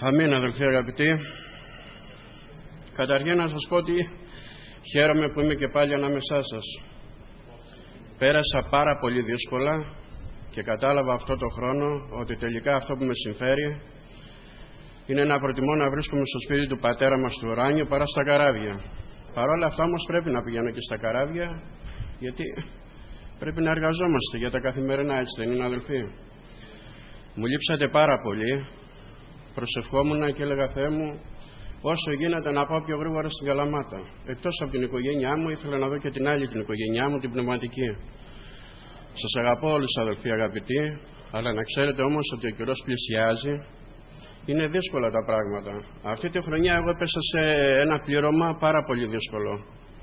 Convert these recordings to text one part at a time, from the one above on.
Αμήν, αδελφοί αγαπητοί. Καταρχήν να σας πω ότι χαίρομαι που είμαι και πάλι ανάμεσά σας. Πέρασα πάρα πολύ δύσκολα και κατάλαβα αυτό το χρόνο ότι τελικά αυτό που με συμφέρει είναι να προτιμώ να βρίσκομαι στο σπίτι του πατέρα μας του ουράνιου παρά στα καράβια. Παρ' όλα αυτά όμως πρέπει να πηγαίνω και στα καράβια, γιατί πρέπει να εργαζόμαστε για τα καθημερινά, έτσι δεν είναι, αδελφοί? Μου λείψατε πάρα πολύ. Προσευχόμουν και έλεγα, Θεέ μου, όσο γίνεται να πάω πιο γρήγορα στην Καλαμάτα. Εκτός από την οικογένειά μου, ήθελα να δω και την άλλη την οικογένειά μου, την πνευματική. Σας αγαπώ όλους, αδελφοί αγαπητοί, αλλά να ξέρετε όμως ότι ο καιρός πλησιάζει. Είναι δύσκολα τα πράγματα. Αυτή τη χρονιά εγώ έπεσα σε ένα πλήρωμα πάρα πολύ δύσκολο.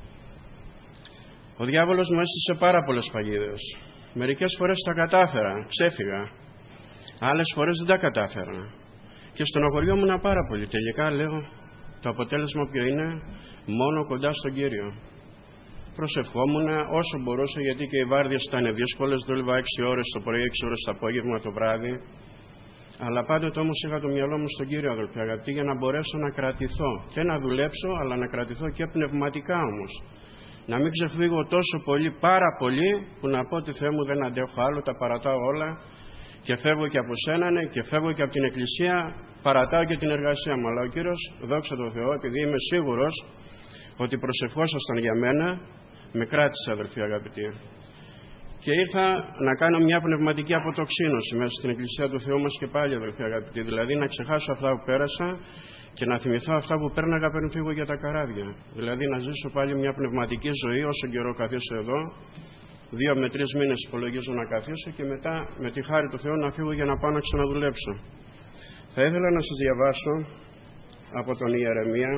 Ο διάβολος μου έστησε πάρα πολλές παγίδες. Μερικές φορές τα κατάφερα, ξέφυγα. Άλλες φορές δεν τα κατάφερα. Και στενοχωριόμουν πάρα πολύ. Τελικά λέω, το αποτέλεσμα ποιο είναι? Μόνο κοντά στον Κύριο. Προσευχόμουν όσο μπορούσα, γιατί και οι βάρδιες ήταν δύσκολες. Δούλευα 6 ώρες το πρωί, 6 ώρες το απόγευμα, το βράδυ. Αλλά πάντοτε όμως είχα το μυαλό μου στον Κύριο, αδελφοί αγαπητοί, για να μπορέσω να κρατηθώ και να δουλέψω, αλλά να κρατηθώ και πνευματικά όμως. Να μην ξεφύγω τόσο πολύ, πάρα πολύ, που να πω ότι Θεέ μου δεν αντέχω άλλο, τα παρατάω όλα και φεύγω και από σένα και φεύγω και από την Εκκλησία, παρατάω και την εργασία μου. Αλλά ο Κύριος, δόξα τω Θεώ, επειδή είμαι σίγουρος ότι προσευχόσασταν για μένα, με κράτησε, αδελφοί αγαπητοί. Και ήρθα να κάνω μια πνευματική αποτοξίνωση μέσα στην Εκκλησία του Θεού μας και πάλι, αδελφοί αγαπητοί. Δηλαδή να ξεχάσω αυτά που πέρασα και να θυμηθώ αυτά που πέρναγα πριν φύγω για τα καράβια. Δηλαδή να ζήσω πάλι μια πνευματική ζωή όσο καιρό καθίσω εδώ. 2 με 3 μήνες υπολογίζω να καθίσω και μετά με τη χάρη του Θεού να φύγω για να πάω να ξαναδουλέψω. Θα ήθελα να σας διαβάσω από τον Ιερεμία.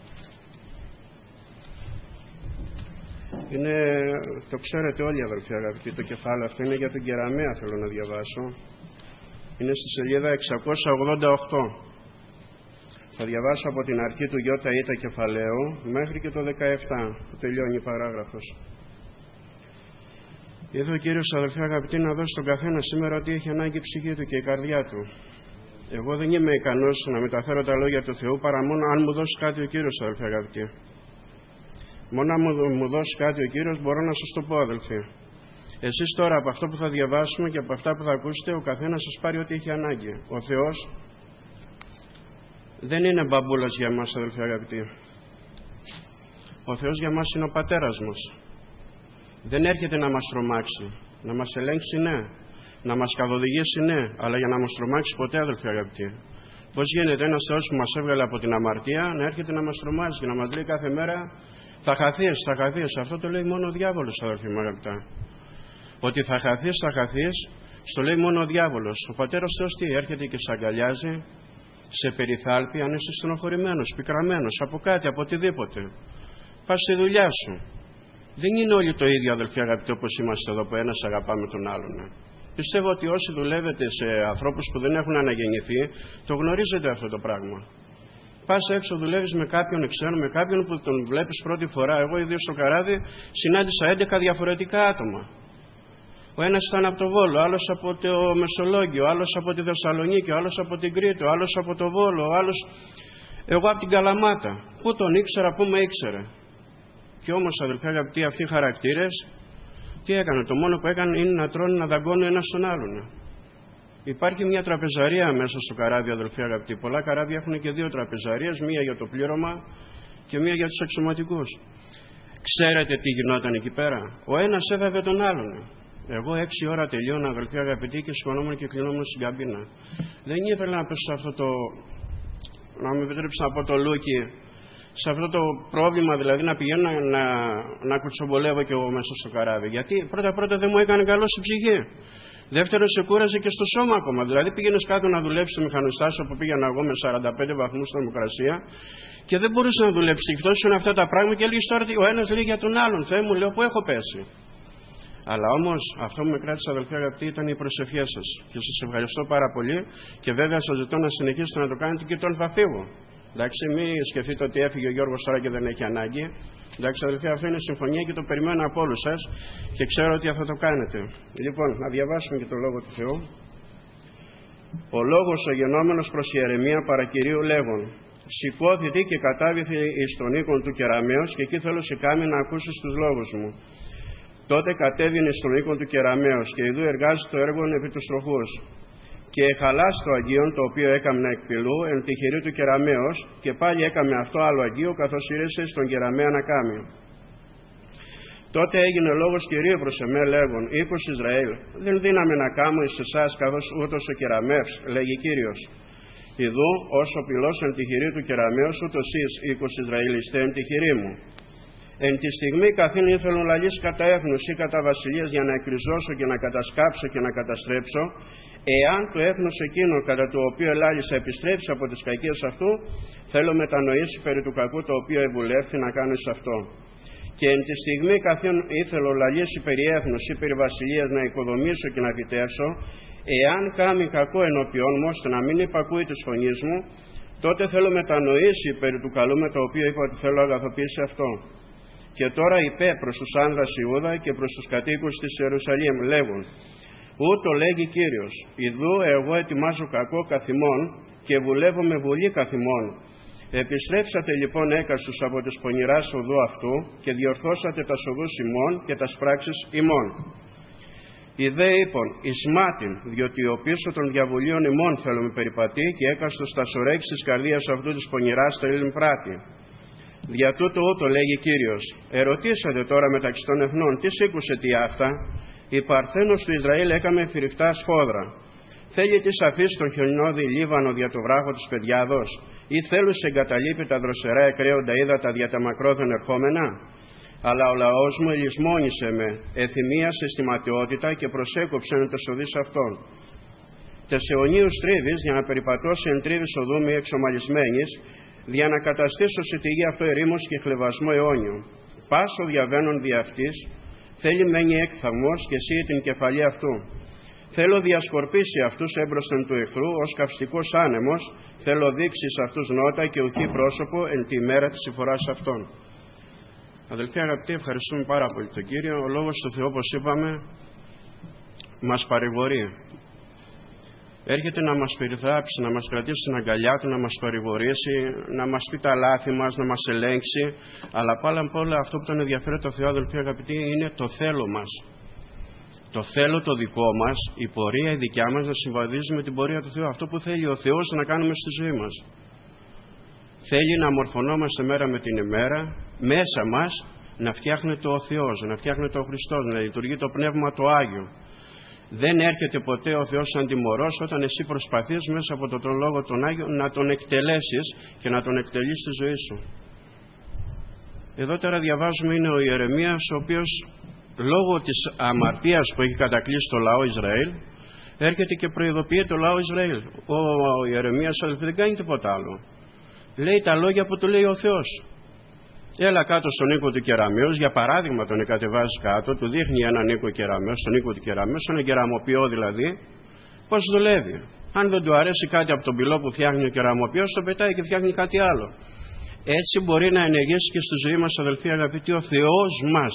Είναι, το ξέρετε όλοι, αδελφοί αγαπητοί, το κεφάλαιο αυτό είναι για τον Κεραμέα, θέλω να διαβάσω. Είναι στη σελίδα 688. Θα διαβάσω από την αρχή του ΙΙ κεφαλαίου μέχρι και το 17 που τελειώνει η παράγραφος. Είδε ο Κύριος, αδελφοί αγαπητοί, να δώσει στον καθένα σήμερα ότι έχει ανάγκη η ψυχή του και η καρδιά του. Εγώ δεν είμαι ικανός να μεταφέρω τα λόγια του Θεού παρά μόνο αν μου δώσει κάτι ο Κύριος, αδελφοί αγαπητοί. Μόνο αν μου δώσει κάτι ο Κύριος μπορώ να σας το πω, αδελφοί. Εσείς τώρα από αυτό που θα διαβάσουμε και από αυτά που θα ακούσετε, ο καθένας σας πάρει ό,τι έχει ανάγκη. Ο Θεός δεν είναι μπαμπούλας για μας, αδελφοί αγαπητοί. Ο Θεός για μας είναι ο πατέρας μας. Δεν έρχεται να μας τρομάξει, να μας ελέγξει, ναι, να μας καθοδηγήσει, ναι, αλλά για να μας τρομάξει ποτέ, αδελφοί αγαπητοί. Πώς γίνεται ένας Θεός που μας έβγαλε από την αμαρτία να έρχεται να μας τρομάζει και να μας λέει κάθε μέρα θα χαθείς, θα χαθείς? Αυτό το λέει μόνο ο διάβολος, αδελφοί μου αγαπητά. Ότι θα χαθείς, θα χαθείς, στο λέει μόνο ο διάβολος. Ο πατέρας Θεός τι? Έρχεται και σε αγκαλιάζει, σε περιθάλπει αν είσαι στενοχωρημένος, πικραμένος, από κάτι, από οτιδήποτε. Πας στη δουλειά σου. Δεν είναι όλοι το ίδιο, αδελφοί αγαπητοί, όπως είμαστε εδώ, που ένας αγαπάμε τον άλλον. Πιστεύω ότι όσοι δουλεύετε σε ανθρώπους που δεν έχουν αναγεννηθεί, το γνωρίζετε αυτό το πράγμα. Πας έξω, δουλεύεις με κάποιον εξένο, με κάποιον που τον βλέπεις πρώτη φορά. Εγώ ιδίως στο καράβι συνάντησα 11 διαφορετικά άτομα. Ο ένας ήταν από το Βόλο, άλλος από το Μεσολόγγιο, άλλος από τη Θεσσαλονίκη, άλλος από την Κρήτη, άλλος από το Βόλο, άλλος εγώ από την Καλαμάτα. Πού τον ήξερα, πού με ήξερε. Και όμως, αδελφοί αγαπητοί, αυτοί οι χαρακτήρες τι έκανε? Το μόνο που έκανε είναι να τρώνε, να δαγκώνουν ένας τον άλλον. Υπάρχει μια τραπεζαρία μέσα στο καράβι, αδελφοί αγαπητοί. Πολλά καράβια έχουν και 2 τραπεζαρίες, μία για το πλήρωμα και μία για τους αξιωματικούς. Ξέρετε τι γινόταν εκεί πέρα? Ο ένας έδαβε τον άλλον. Εγώ 6 ώρα τελείωνα, αδελφοί αγαπητοί, και σηκωνόμουν και κλεινόμουν στην καμπίνα. Δεν ήθελα να πέσω σε αυτό το, να μου επιτρέψει να πω το λούκι, σε αυτό το πρόβλημα, δηλαδή να πηγαίνω να κουτσομπολεύω κι εγώ μέσα στο καράβι. Γιατί πρώτα δεν μου έκανε καλό στην ψυχή. Δεύτερον, σε κούραζε και στο σώμα ακόμα. Δηλαδή πήγαινες κάτω να δουλέψεις στο μηχανοστάσιο που πήγαινα εγώ με 45 βαθμούς θερμοκρασία και δεν μπορούσε να δουλέψει. Φτώσουν αυτά τα πράγματα και έλεγε τώρα ο ένας λέει για τον άλλον. Θεέ μου, λέω, πού έχω πέσει. Αλλά όμως αυτό που με κράτησε, αδελφοί αγαπητοί, ήταν η προσευχή σας. Και σας ευχαριστώ πάρα πολύ και βέβαια σας ζητώ να συνεχίσετε να το κάνετε και τον θα φύγω. Εντάξει, μην σκεφτείτε ότι έφυγε ο Γιώργος τώρα και δεν έχει ανάγκη. Εντάξει, αδελφοί, αυτό είναι συμφωνία και το περιμένω από όλους σας και ξέρω ότι θα το κάνετε. Λοιπόν, να διαβάσουμε και το Λόγο του Θεού. Ο λόγος ο γενόμενος προς Ιερεμία παρακυρίου λέγον: «Σηκώθητη και κατάβηθη εις τον οίκον του κεραμέως, και εκεί θέλω σε κάμει να ακούσεις τους λόγους μου». Τότε κατέβηνε στον οίκον του κεραμέως, και ιδού εργάζει το έργον επί τους τροχούς. Και εχαλάς το αγίον, το οποίο έκαμνα εκ πυλού, εν τη χειρή του κεραμέως, και πάλι έκαμε αυτό άλλο αγίο, καθώς ήρεσε στον κεραμέα να κάμει. Τότε έγινε λόγος Κυρίου προς εμέ λέγον: «Οίκος Ισραήλ, δεν δύναμε να κάμω εις εσάς καθώς ούτως ο κεραμεύς, λέγει Κύριος. Ιδού, όσο πυλός εν τη χειρή του κεραμέως, ούτως εις, οίκος Ισραήλ, είστε εν τη χειρή μου. Εν τη στιγμή καθήν ήθελον λαλείς κατά έθνους ή κατά βασιλείας, για να εκριζώσω και να κατασκάψω και να καταστρέψω, εάν το έθνος εκείνο κατά το οποίο ελάλησα επιστρέψει από τις κακίες αυτού, θέλω μετανοήσει περί του κακού το οποίο ευουλεύθη να κάνω εις αυτό. Και εν τη στιγμή καθήν ήθελο λαλήσει περί έθνους ή περί βασιλείας να οικοδομήσω και να φυτεύσω, εάν κάμει κακό ενώπιόν μου, ώστε να μην υπακούει της φωνής μου, τότε θέλω μετανοήσει περί του καλού με το οποίο είπα ότι θέλω αγαθοποιήσει αυτό. Και τώρα είπε προς τους άνδρας Ιούδα και προς τους κατοίκους της Ιερουσαλήμ, λέγουν: «Ούτω λέγει Κύριος, ιδού εγώ ετοιμάζω κακό καθημών και βουλεύω με βουλή καθημών. Επιστρέψατε λοιπόν έκαστους από τις πονηράς οδού αυτού και διορθώσατε τα οδούς ημών και τα πράξεις ημών. Οι δε είπων, εις μάτιν, διότι ο πίσω των διαβουλίων ημών θέλουμε περιπατεί και έκαστος τα σωρέξεις της καρδίας αυτού της πονηράς θέλει πράτη. Δια τούτο ούτω λέγει Κύριος, ερωτήσατε τώρα μεταξύ των εθνών, τι σήκουσε τι αυτά, η Παρθένος του Ισραήλ έκαμε φυριχτά σφόδρα. Θέλει της αφήσει τον χιονιώδη Λίβανο δια το βράχο της Παιδιάδος, ή θέλουν σε εγκαταλείπει τα δροσερά εκραίοντα ύδατα δια τα μακρόθεν ερχόμενα. Αλλά ο λαός μου ελισμόνισε με, εθυμίασε στη ματαιότητα και προσέκοψε να τες οδείς αυτών. Τες αιωνίους τρίβεις, για να περιπατώσει εν τρίβης οδού μη εξομαλισμένης, για να καταστήσω σε τη γη αυτό ερήμος και χλεβασμό αιώνιο. Πάσο διαβαίνον δι' αυτής, θέλει μένει έκθαμος και εσύ την κεφαλή αυτού. Θέλω διασκορπίσει αυτούς έμπροσθεν του εχθρού ως καυστικός άνεμος, θέλω δείξει σε αυτούς νότα και ουχή πρόσωπο εν τη μέρα της συμφοράς αυτών». Αδελφοί αγαπητοί, ευχαριστούμε πάρα πολύ τον Κύριο. Ο Λόγος του Θεού, όπως είπαμε, μας παρηγορεί. Έρχεται να μας περιθράψει, να μας κρατήσει στην αγκαλιά του, να μας παρηγορήσει, να μας πει τα λάθη μας, να μας ελέγξει. Αλλά πάνω απ' όλα αυτό που τον ενδιαφέρει το Θεό, αδελφοί αγαπητοί, είναι το θέλω μας. Το θέλω το δικό μας, η πορεία η δικιά μας να συμβαδίζει με την πορεία του Θεού. Αυτό που θέλει ο Θεός να κάνουμε στη ζωή μας. Θέλει να μορφωνόμαστε μέρα με την ημέρα, μέσα μας να φτιάχνεται ο Θεός, να φτιάχνεται ο Χριστός, να λειτουργεί το Πνεύμα το Άγιο. Δεν έρχεται ποτέ ο Θεός σαν τιμωρός όταν εσύ προσπαθείς μέσα από τον Λόγο τον Άγιο να τον εκτελέσεις και να τον εκτελείς στη ζωή σου. Εδώ τώρα διαβάζουμε είναι ο Ιερεμίας, ο οποίος λόγω της αμαρτίας που έχει κατακλείσει το λαό Ισραήλ, έρχεται και προειδοποιεί το λαό Ισραήλ. Ο Ιερεμίας δεν κάνει τίποτα άλλο. Λέει τα λόγια που του λέει ο Θεός. Έλα κάτω στον οίκο του κεραμέως, για παράδειγμα τον κατεβάζει κάτω, του δείχνει έναν οίκο κεραμέως, στον οίκο του κεραμέως, έναν κεραμοποιό δηλαδή, πώς δουλεύει. Αν δεν του αρέσει κάτι από τον πυλό που φτιάχνει ο κεραμοποιός, το πετάει και φτιάχνει κάτι άλλο. Έτσι μπορεί να ενεργήσει και στη ζωή μας, αδελφοί αγαπητοί, ο Θεός μας.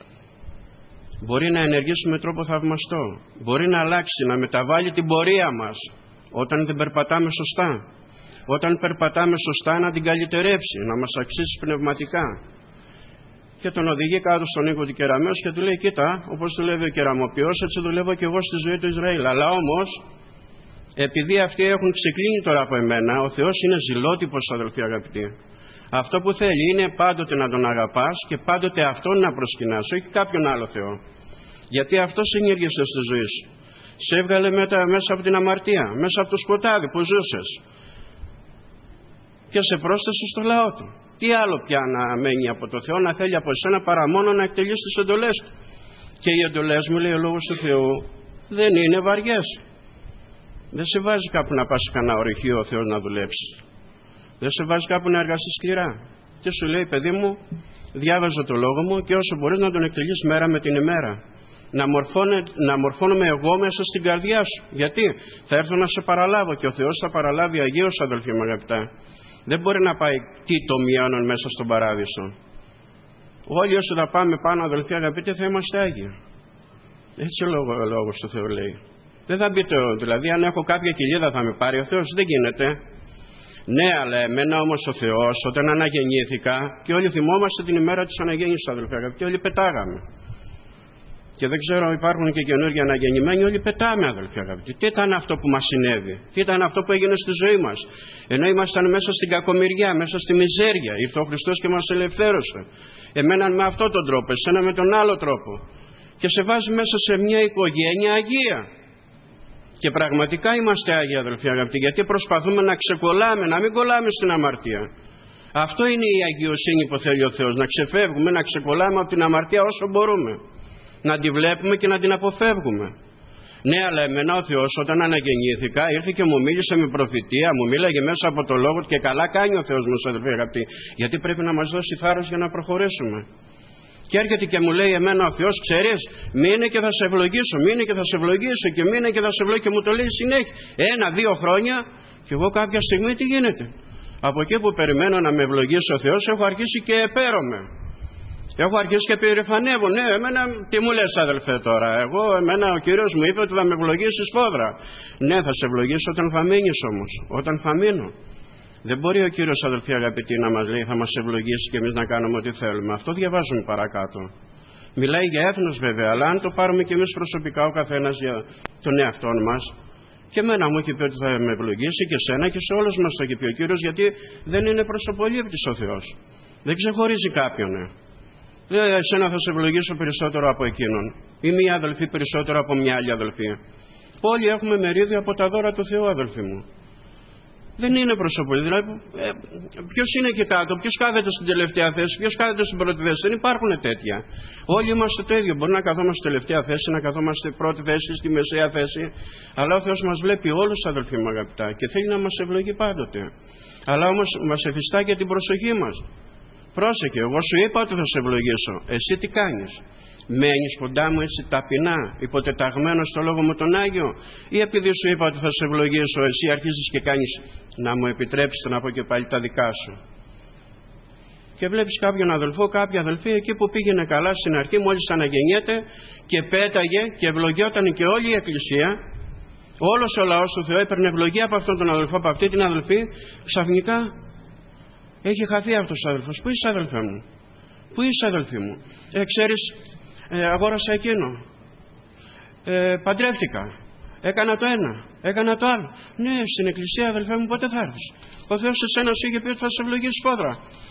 Μπορεί να ενεργήσει με τρόπο θαυμαστό. Μπορεί να αλλάξει, να μεταβάλει την πορεία μας όταν δεν περπατάμε σωστά. Όταν περπατάμε σωστά να την καλυτερεύσει, να μας αξίσει πνευματικά. Και τον οδηγεί κάτω στον οίκο του κεραμέως και του λέει: κοίτα, όπως δουλεύει ο κεραμοποιός, έτσι δουλεύω και εγώ στη ζωή του Ισραήλ. Αλλά όμως, επειδή αυτοί έχουν ξεκλίνει τώρα από εμένα, ο Θεός είναι ζηλότυπος, αδελφοί αγαπητοί. Αυτό που θέλει είναι πάντοτε να τον αγαπάς και πάντοτε αυτόν να προσκυνάς, όχι κάποιον άλλο Θεό. Γιατί αυτός ενήργησε στη ζωή σου. Σε έβγαλε μέσα από την αμαρτία, μέσα από το σκοτάδι που ζούσες. Και σε πρόσθεσε στο λαό του. Τι άλλο πια να μένει από το Θεό, να θέλει από εσένα παρά μόνο να εκτελείς τις εντολές του. Και οι εντολές μου, λέει ο Λόγος του Θεού, δεν είναι βαριές. Δεν σε βάζει κάπου να πας σε κανένα ορυχείο ο Θεός να δουλέψεις. Δεν σε βάζει κάπου να εργαστείς σκληρά. Και σου λέει: παιδί μου, διάβαζε το λόγο μου και όσο μπορείς να τον εκτελείς μέρα με την ημέρα. Να μορφώνομαι εγώ μέσα στην καρδιά σου. Γιατί θα έρθω να σε παραλάβω και ο Θεός θα παραλάβει αγίως, αδελφοί μου αγαπητά. Δεν μπορεί να πάει τι το μειώνουν μέσα στον παράδεισο. Όλοι όσοι θα πάμε πάνω, αδελφοί αγαπητοί, θα είμαστε άγιοι. Έτσι ο Λόγος του Θεού λέει. Δεν θα πείτε, δηλαδή, αν έχω κάποια κοιλίδα θα με πάρει ο Θεός. Δεν γίνεται. Ναι, αλλά εμένα όμως ο Θεός, όταν αναγεννήθηκα, και όλοι θυμόμαστε την ημέρα της αναγέννησης, αδελφοί αγαπητοί, όλοι πετάγαμε. Και δεν ξέρω, υπάρχουν και καινούργιοι αναγεννημένοι, όλοι πετάμε, αδελφοί αγαπητοί. Τι ήταν αυτό που μας συνέβη, τι ήταν αυτό που έγινε στη ζωή μας? Ενώ ήμασταν μέσα στην κακομοιριά, μέσα στη μιζέρια, ήρθε ο Χριστός και μας ελευθέρωσε. Εμένα με αυτόν τον τρόπο, εσένα με τον άλλο τρόπο. Και σε βάζει μέσα σε μια οικογένεια αγία. Και πραγματικά είμαστε άγιοι, αδελφοί αγαπητοί, γιατί προσπαθούμε να ξεκολλάμε, να μην κολλάμε στην αμαρτία. Αυτό είναι η αγιοσύνη που θέλει ο Θεός, να ξεφεύγουμε, να ξεκολλάμε από την αμαρτία όσο μπορούμε. Να τη βλέπουμε και να την αποφεύγουμε. Ναι, αλλά εμένα ο Θεός όταν αναγεννήθηκα ήρθε και μου μίλησε με προφητεία, μου μίλαγε μέσα από το λόγο του, και καλά κάνει ο Θεός μας, αδελφοί αγαπητοί, γιατί πρέπει να μας δώσει θάρρος για να προχωρήσουμε. Και έρχεται και μου λέει εμένα ο Θεός, ξέρεις, μείνε και θα σε ευλογήσω, μείνε και θα σε ευλογήσω, και μείνε και θα σε ευλογήσω, και μου το λέει συνέχεια. 1-2 χρόνια, και εγώ κάποια στιγμή τι γίνεται? Από εκεί που περιμένω να με ευλογήσει ο Θεός, έχω αρχίσει και επαίρομαι. Έχω αρχίσει και περηφανεύω. Ναι, εμένα τι μου λες, αδελφέ, τώρα? Εμένα ο Κύριος μου είπε ότι θα με ευλογήσει σφόδρα. Ναι, θα σε ευλογήσω όταν θα μείνεις όμως. Όταν θα μείνω. Δεν μπορεί ο Κύριος, αδελφοί αγαπητοί, να μας λέει θα μας ευλογήσει και εμείς να κάνουμε ό,τι θέλουμε. Αυτό διαβάζουμε παρακάτω. Μιλάει για έθνος βέβαια, αλλά αν το πάρουμε και εμείς προσωπικά ο καθένας για τον εαυτό μας, και εμένα μου έχει πει ότι θα με ευλογήσει, και σένα και σε όλους μας το έχει πει ο Κύριος, γιατί δεν είναι προσωπολήπτης ο Θεός. Δεν ξεχωρίζει κάποιον. Εσένα θα σε ευλογήσω περισσότερο από εκείνον, ή μία αδελφή περισσότερο από μια άλλη αδελφή. Όλοι έχουμε μερίδιο από τα δώρα του Θεού, αδελφοί μου. Δεν είναι προσωπολή. Δηλαδή, ποιος είναι και κάτω, ποιος κάθεται στην τελευταία θέση, ποιος κάθεται στην πρώτη θέση? Δεν υπάρχουν τέτοια. Όλοι είμαστε το ίδιο. Μπορεί να καθόμαστε στη τελευταία θέση, να καθόμαστε πρώτη θέση, στη μεσαία θέση. Αλλά ο Θεός μας βλέπει όλους, αδελφοί μου αγαπητά, και θέλει να μας ευλογεί πάντοτε. Αλλά όμως μας εφιστά και την προσοχή μας. Πρόσεχε, εγώ σου είπα ότι θα σε ευλογήσω. Εσύ τι κάνεις? Μένεις κοντά μου έτσι ταπεινά, υποτεταγμένος στο λόγο μου τον Άγιο, ή επειδή σου είπα ότι θα σε ευλογήσω, εσύ αρχίζεις και κάνεις να μου επιτρέψεις να πω και πάλι τα δικά σου? Και βλέπεις κάποιον αδελφό, κάποια αδελφή, εκεί που πήγαινε καλά στην αρχή, μόλις αναγεννιέται και πέταγε και ευλογιόταν και όλη η Εκκλησία, όλος ο λαός του Θεού έπαιρνε ευλογία από αυτόν τον αδελφό, από αυτή την αδελφή, ξαφνικά έχει χαθεί αυτός ο αδελφός. Πού είσαι, αδελφέ μου? Πού είσαι, αδελφή μου? Ξέρεις, αγόρασα εκείνο, παντρεύτηκα, έκανα το ένα, έκανα το άλλο. Ναι, στην εκκλησία, αδελφέ μου, πότε θα έρθεις? Ο Θεός εσένα σου είχε πει ότι θα σε ευλογήσει σφόδρα,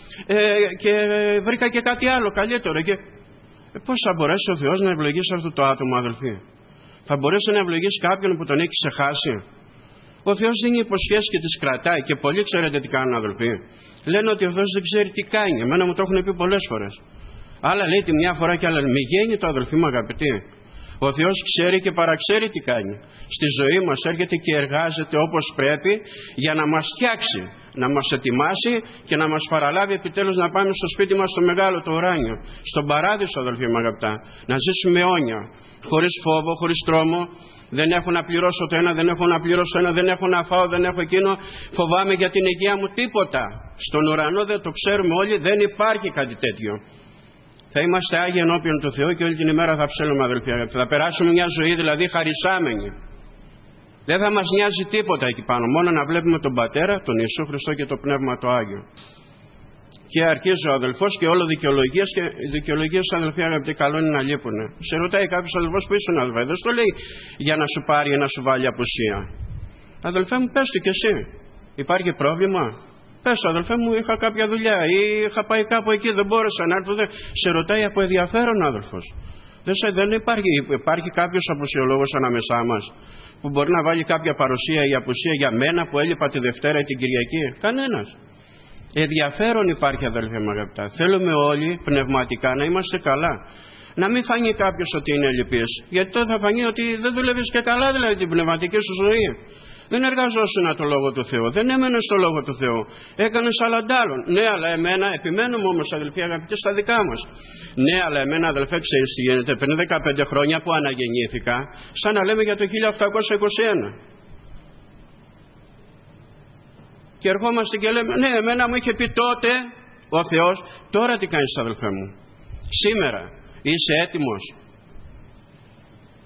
και βρήκα και κάτι άλλο καλύτερο. Και πώς θα μπορέσει ο Θεός να ευλογήσει αυτό το άτομο, αδελφοί? Θα μπορέσει να ευλογήσει κάποιον που τον έχει ξεχάσει? Ο Θεός δίνει υποσχέσεις και τις κρατάει, και πολλοί ξέρετε τι κάνουν, αδελφοί. Λένε ότι ο Θεός δεν ξέρει τι κάνει. Εμένα μου το έχουν πει πολλές φορές. Άλλα λέει τη μια φορά και άλλα μη γίνει το, αδελφοί μου αγαπητοί. Ο Θεός ξέρει και παραξέρει τι κάνει. Στη ζωή μας έρχεται και εργάζεται όπως πρέπει για να μας φτιάξει, να μας ετοιμάσει και να μας παραλάβει επιτέλους να πάμε στο σπίτι μας, στο μεγάλο, το ουράνιο, στον παράδεισο, αδελφοί μου αγαπητά. Να ζήσουμε αιώνια, χωρίς φόβο, χωρίς τρόμο. Δεν έχω να πληρώσω το ένα, δεν έχω να πληρώσω ένα, δεν έχω να φάω, δεν έχω εκείνο. Φοβάμαι για την υγεία μου, τίποτα. Στον ουρανό, δεν το ξέρουμε όλοι, δεν υπάρχει κάτι τέτοιο. Θα είμαστε άγιοι ενώπιον του Θεού και όλη την ημέρα θα ψέλνουμε, αδελφοί. Θα περάσουμε μια ζωή δηλαδή χαρισάμενη. Δεν θα μας νοιάζει τίποτα εκεί πάνω, μόνο να βλέπουμε τον Πατέρα, τον Ιησού Χριστό και το Πνεύμα το Άγιο. Και αρχίζει ο αδελφός και όλο δικαιολογίες, και οι δικαιολογίες, αδελφοί αγαπητοί, καλό είναι να λείπουν. Σε ρωτάει κάποιος αδελφός που ήσουν, αδελφέ, δεν στο λέει για να σου πάρει ή να σου βάλει απουσία. Αδελφέ μου, πες του κι εσύ, υπάρχει πρόβλημα? Πες, αδελφέ μου, είχα κάποια δουλειά ή είχα πάει κάπου εκεί, δεν μπόρεσα να έρθω. Σε ρωτάει από ενδιαφέρον, αδελφός. Δεν υπάρχει κάποιος απουσιολόγος ανάμεσά μας που μπορεί να βάλει κάποια παρουσία ή απουσία για μένα που έλειπα τη Δευτέρα ή την Κυριακή? Κανένας. Ενδιαφέρον υπάρχει, αδελφοί μου αγαπητά. Θέλουμε όλοι πνευματικά να είμαστε καλά. Να μην φανεί κάποιος ότι είναι ελλειπής, γιατί τότε θα φανεί ότι δεν δουλεύεις και καλά, δηλαδή την πνευματική σου ζωή. Δεν εργαζόσουν το Λόγο του Θεού, δεν έμενες στο Λόγο του Θεού, έκανες αλλαντάλλον. Ναι, αλλά εμένα, επιμένουμε όμως, αδελφοί αγαπητοί, στα δικά μας. Ναι, αλλά εμένα, αδελφέ, ξέρεις τι γίνεται? Πριν 15 χρόνια που αναγεννήθηκα, σαν να λέμε για το 1821. Και ερχόμαστε και λέμε, ναι, εμένα μου είχε πει τότε ο Θεός. Τώρα τι κάνεις, αδελφέ μου? Σήμερα είσαι έτοιμος?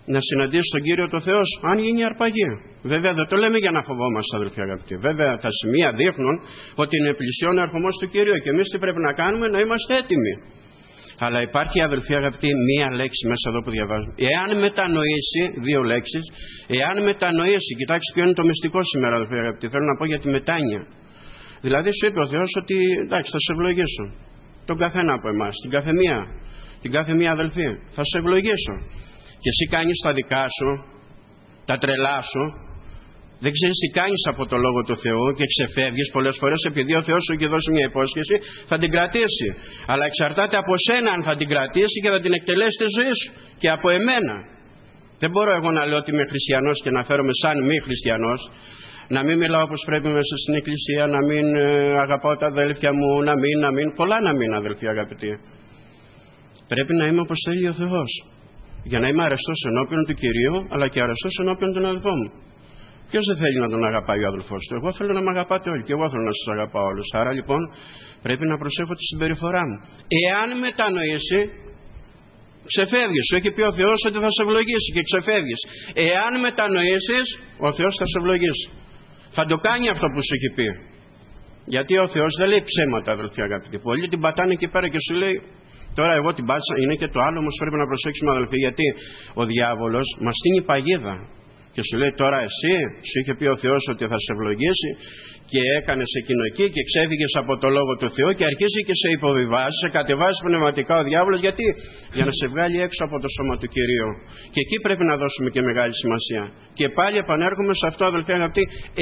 να συναντήσει τον Κύριο το Θεό, αν γίνει αρπαγή. Βέβαια δεν το λέμε για να φοβόμαστε, αδελφοί αγαπητοί. Βέβαια τα σημεία δείχνουν ότι είναι πλησιόν ο ερχομός του Κυρίου και εμείς τι πρέπει να κάνουμε? Να είμαστε έτοιμοι. Αλλά υπάρχει, αδελφοί αγαπητοί, μία λέξη μέσα εδώ που διαβάζουμε. Εάν μετανοήσει, δύο λέξεις, εάν μετανοήσει, κοιτάξτε ποιο είναι το μυστικό σήμερα, αδελφοί αγαπητοί. Θέλω να πω για τη μετάνοια. Δηλαδή σου είπε ο Θεός ότι εντάξει, θα σε ευλογήσω. Τον καθένα από εμάς, την κάθε μία αδελφή, θα σε ευλογήσω. Και εσύ κάνεις τα δικά σου, τα τρελά σου, δεν ξέρεις τι κάνεις από το Λόγο του Θεού και ξεφεύγεις πολλές φορές, επειδή ο Θεός σου έχει δώσει μια υπόσχεση, θα την κρατήσει. Αλλά εξαρτάται από σένα αν θα την κρατήσει και θα την εκτελέσει τη ζωή σου και από εμένα. Δεν μπορώ εγώ να λέω ότι είμαι χριστιανός και να φέρομαι σαν μη χριστιανός, να μην μιλάω όπως πρέπει μέσα στην εκκλησία, να μην αγαπάω τα αδέλφια μου, να μην, πολλά να μην, αδελφοί αγαπητοί. Πρέπει να είμαι όπως θέλει ο Θεός, για να είμαι αρεστός ενώπιον του Κυρίου, αλλά και αρεστός ενώπιον των αδελφών μου. Ποιος δεν θέλει να τον αγαπάει ο αδελφός του? Εγώ θέλω να με αγαπάτε όλοι και εγώ θέλω να σας αγαπάω όλους. Άρα λοιπόν πρέπει να προσέχω τη συμπεριφορά μου. Εάν μετανοήσει, ξεφεύγεις. Σου έχει πει ο Θεός ότι θα σε ευλογήσει και ξεφεύγεις. Εάν μετανοήσεις, ο Θεός θα σε ευλογήσει. Θα το κάνει αυτό που σου έχει πει. Γιατί ο Θεός δεν λέει ψέματα, αδελφοί αγαπητοί. Πολλοί την πατάνε εκεί πέρα και σου λέει. Τώρα εγώ την πάτησα, είναι και το άλλο όμως πρέπει να προσέξουμε, αδελφοί, γιατί ο διάβολος μας στείνει παγίδα. Και σου λέει τώρα εσύ, σου είχε πει ο Θεός ότι θα σε ευλογήσει και έκανες εκείνο εκεί και ξέφυγες από το Λόγο του Θεού και αρχίζει και σε υποβιβάζει, σε κατεβάζει πνευματικά ο διάβολος. Γιατί? Για να σε βγάλει έξω από το σώμα του Κυρίου. Και εκεί πρέπει να δώσουμε και μεγάλη σημασία. Και πάλι επανέρχομαι σε αυτό, αδελφοί αγαπητοί,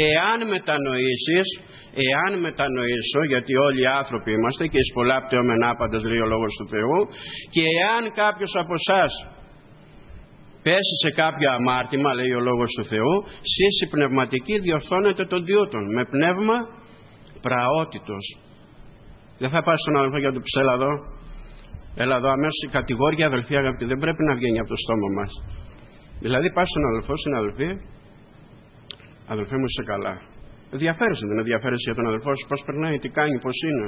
εάν μετανοήσω, γιατί όλοι οι άνθρωποι είμαστε και εις πολλά πτεώμεν άπαντες, λέει ο Λόγος του Θεού, και εάν κάποιος από εσάς πέσει σε κάποιο αμάρτημα, λέει ο Λόγος του Θεού, σύση πνευματική διορθώνεται τον τιούτον με πνεύμα πραότητος. Δεν θα πας στον αδελφό για το έλα εδώ αμέσως η κατηγόρια, αδελφοί αγαπητοί, δεν πρέπει να βγαίνει από το στόμα μας. Δηλαδή πας στον αδελφό, στην αδελφή, αδελφέ μου είσαι καλά. Ενδιαφέρεσαι, δεν ενδιαφέρεσαι για τον αδελφό σου, πώς περνάει, τι κάνει, πώς είναι?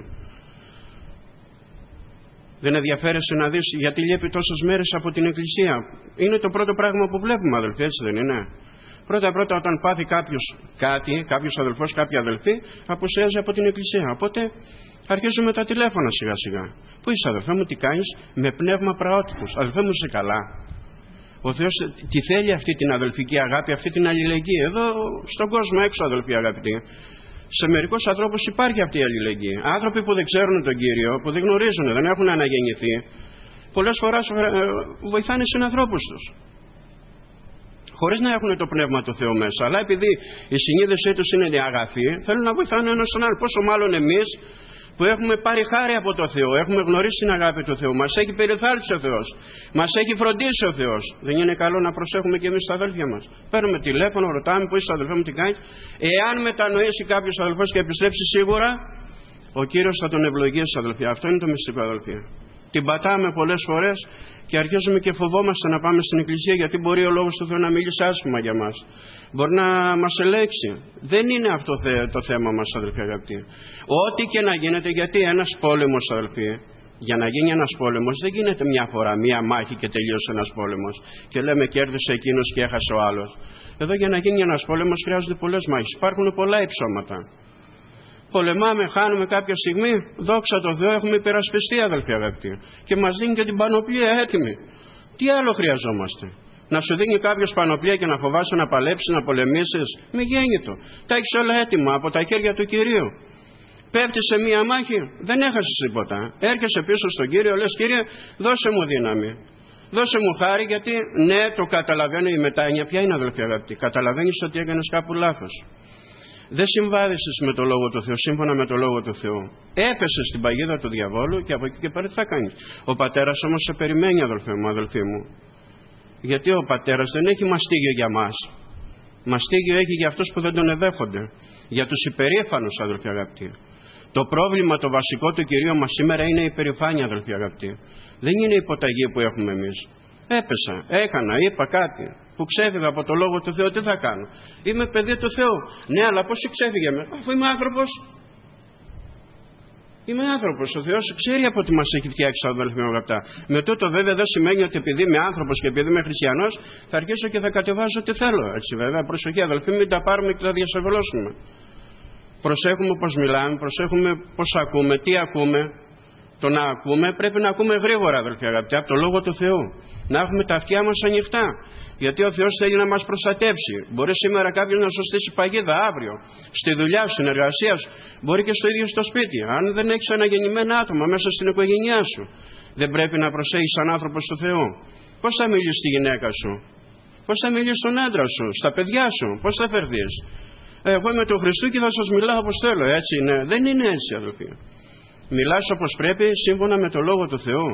Δεν ενδιαφέρεσαι να δεις γιατί λείπει τόσες μέρες από την εκκλησία? Είναι το πρώτο πράγμα που βλέπουμε, αδελφοί, έτσι δεν είναι? Πρώτα όταν πάθει κάποιος αδελφός, κάποια αδελφή, απουσιάζει από την εκκλησία. Οπότε αρχίζουμε τα τηλέφωνα σιγά σιγά. Πού είσαι, αδελφέ μου, τι κάνεις? Με πνεύμα πραότητος. Αδελφέ μου είσαι καλά? Ο Θεός τι θέλει? Αυτή την αδελφική αγάπη, αυτή την αλληλεγγύη. Εδώ στον κόσμο έξω, αδελφοί αγαπητοί, σε μερικούς ανθρώπους υπάρχει αυτή η αλληλεγγύη. Άνθρωποι που δεν ξέρουν τον Κύριο, που δεν γνωρίζουν, δεν έχουν αναγεννηθεί, πολλές φορές βοηθάνε συνανθρώπους τους, χωρίς να έχουν το πνεύμα του Θεού μέσα. Αλλά επειδή η συνείδησή τους είναι αγαθή, θέλουν να βοηθάνε ένας τον άλλο. Πόσο μάλλον εμείς που έχουμε πάρει χάρη από το Θεό, έχουμε γνωρίσει την αγάπη του Θεού, μας έχει περιθάλψει ο Θεός, μας έχει φροντίσει ο Θεός. Δεν είναι καλό να προσέχουμε και εμείς τα αδέλφια μας? Παίρνουμε τηλέφωνο, ρωτάμε πού είσαι, αδελφέ μου, τι κάνεις? Εάν μετανοήσει κάποιος αδελφός και επιστρέψει σίγουρα, ο Κύριος θα τον ευλογήσει, αδελφιά. Αυτό είναι το μυστικό, αδελφιά. Την πατάμε πολλές φορές και αρχίζουμε και φοβόμαστε να πάμε στην εκκλησία, γιατί μπορεί ο Λόγος του Θεού να μιλήσει άσχημα για μας. Μπορεί να μας ελέγξει. Δεν είναι αυτό το θέμα μας, αδελφοί αγαπητοί. Ό,τι και να γίνεται, γιατί ένας πόλεμος, αδελφοί, για να γίνει ένας πόλεμος δεν γίνεται μια φορά, μια μάχη και τελείωσε ένας πόλεμος και λέμε κέρδισε εκείνος και έχασε ο άλλος. Εδώ για να γίνει ένας πόλεμος χρειάζονται πολλές μάχες. Υπάρχουν πολλά υψώματα. Πολεμάμε, χάνουμε κάποια στιγμή, δόξα τω Θεώ, έχουμε υπερασπιστεί, αδελφοί αγαπητοί, και μας δίνει και την πανοπλία έτοιμη. Τι άλλο χρειαζόμαστε? Να σου δίνει κάποιος πανοπλία και να φοβάσαι να παλέψεις, να πολεμήσεις? Μη γέννητο. Τα έχεις όλα έτοιμα από τα χέρια του Κυρίου. Πέφτεις σε μία μάχη, δεν έχασες τίποτα. Έρχεσαι πίσω στον Κύριο, λες Κύριε, δώσε μου δύναμη. Δώσε μου χάρη, γιατί ναι, το καταλαβαίνω, η μετάνοια ποια είναι, αδελφοί αγαπητοί? Καταλαβαίνεις ότι έκανες κάπου λάθος. Δεν συμβάδισες με το Λόγο του Θεού, σύμφωνα με το Λόγο του Θεού. Έπεσες στην παγίδα του διαβόλου και από εκεί και πέρα τι θα κάνεις? Ο πατέρας όμως σε περιμένει, αδελφοί μου. Γιατί ο πατέρας δεν έχει μαστίγιο για μας. Μαστίγιο έχει για αυτούς που δεν τον εδέχονται. Για τους υπερήφανους, αδελφοί αγαπητοί. Το πρόβλημα το βασικό του Κυρίου μας σήμερα είναι η υπερηφάνεια, αδελφοί αγαπητοί. Δεν είναι η υποταγή που έχουμε εμείς. Έπεσα, έκανα, είπα κάτι που ξέφυγα από το Λόγο του Θεού, τι θα κάνω? Είμαι παιδί του Θεού. Ναι, αλλά πώς ξέφυγε? Αφού είμαι άνθρωπος. Είμαι άνθρωπος. Ο Θεός ξέρει από τι μας έχει φτιάξει, αδελφοί μου αγαπητά. Με τούτο βέβαια δεν σημαίνει ότι επειδή είμαι άνθρωπος και επειδή είμαι χριστιανός θα αρχίσω και θα κατεβάζω ό,τι θέλω. Έτσι βέβαια, προσοχή αδελφοί, μην τα πάρουμε και τα διασεβελώσουμε. Προσέχουμε πώς μιλάμε, προσέχουμε πώς ακούμε, τι ακούμε. Το να ακούμε πρέπει να ακούμε γρήγορα, αδελφοί αγαπητοί, από το Λόγο του Θεού. Να έχουμε τα αυτιά μας ανοιχτά. Γιατί ο Θεός θέλει να μας προστατεύσει. Μπορεί σήμερα κάποιος να σου στήσει παγίδα, αύριο στη δουλειά σου, στην εργασία σου, μπορεί και στο ίδιο στο σπίτι. Αν δεν έχεις αναγεννημένα άτομα μέσα στην οικογένειά σου, δεν πρέπει να προσέχεις σαν άνθρωπος του Θεού. Πώς θα μιλήσεις στη γυναίκα σου, πώς θα μιλήσεις στον άντρα σου, στα παιδιά σου, πώς θα φερθείς. Εγώ είμαι του Χριστού και θα σας μιλάω όπως θέλω, έτσι είναι. Δεν είναι έτσι, αδελφοί. Μιλάς όπως πρέπει σύμφωνα με το Λόγο του Θεού.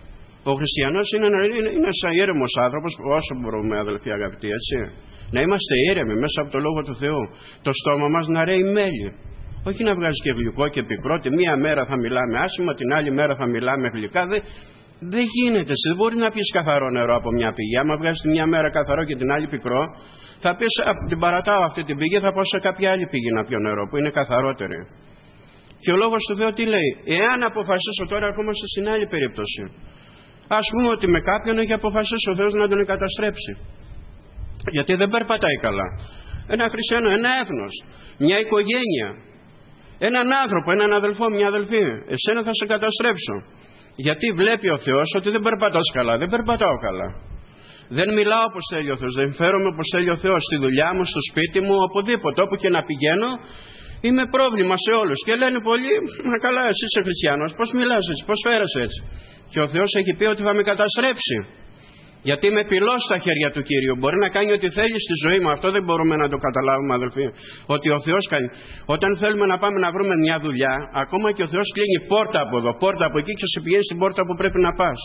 Ο χριστιανός είναι ένας ήρεμος άνθρωπος, όσο μπορούμε, αδελφοί αγαπητοί, έτσι. Να είμαστε ήρεμοι μέσα από το Λόγο του Θεού. Το στόμα μας να ρέει μέλι. Όχι να βγάζει και γλυκό και πικρό, τη μία μέρα θα μιλάμε άσχημα, την άλλη μέρα θα μιλάμε γλυκά. Δεν γίνεται. Δεν μπορεί να πεις καθαρό νερό από μια πηγή. Άμα βγάζει τη μια μέρα καθαρό και την άλλη πικρό, θα πεις την παρατάω αυτή την πηγή, θα πάω σε κάποια άλλη πηγή να πιω νερό που είναι καθαρότερη. Και ο Λόγος του Θεού τι λέει? Εάν αποφασίσω, τώρα ερχόμαστε στην άλλη περίπτωση. Ας πούμε ότι με κάποιον έχει αποφασίσει ο Θεός να τον καταστρέψει. Γιατί δεν περπατάει καλά. Ένα χριστιανό, ένα έθνος, μια οικογένεια, έναν άνθρωπο, έναν αδελφό, μια αδελφή. Εσένα θα σε καταστρέψω. Γιατί βλέπει ο Θεός ότι δεν περπατάς καλά. Δεν περπατάω καλά. Δεν μιλάω όπως θέλει ο Θεός. Δεν φέρομαι όπως θέλει ο Θεός. Στη δουλειά μου, στο σπίτι μου, οπουδήποτε. Όπου και να πηγαίνω, είμαι πρόβλημα σε όλους. Και λένε πολλοί, μα καλά, εσύ είσαι χριστιανός. Πώς μιλάς έτσι, πώς φέρεσαι έτσι? Και ο Θεός έχει πει ότι θα με καταστρέψει. Γιατί είμαι πυλός στα χέρια του Κύριου. Μπορεί να κάνει ό,τι θέλει στη ζωή μου. Αυτό δεν μπορούμε να το καταλάβουμε, αδελφοί. Ότι ο Θεός κάνει. Όταν θέλουμε να πάμε να βρούμε μια δουλειά, ακόμα και ο Θεός κλείνει πόρτα από εδώ, πόρτα από εκεί και σε πηγαίνει στην πόρτα που πρέπει να πας.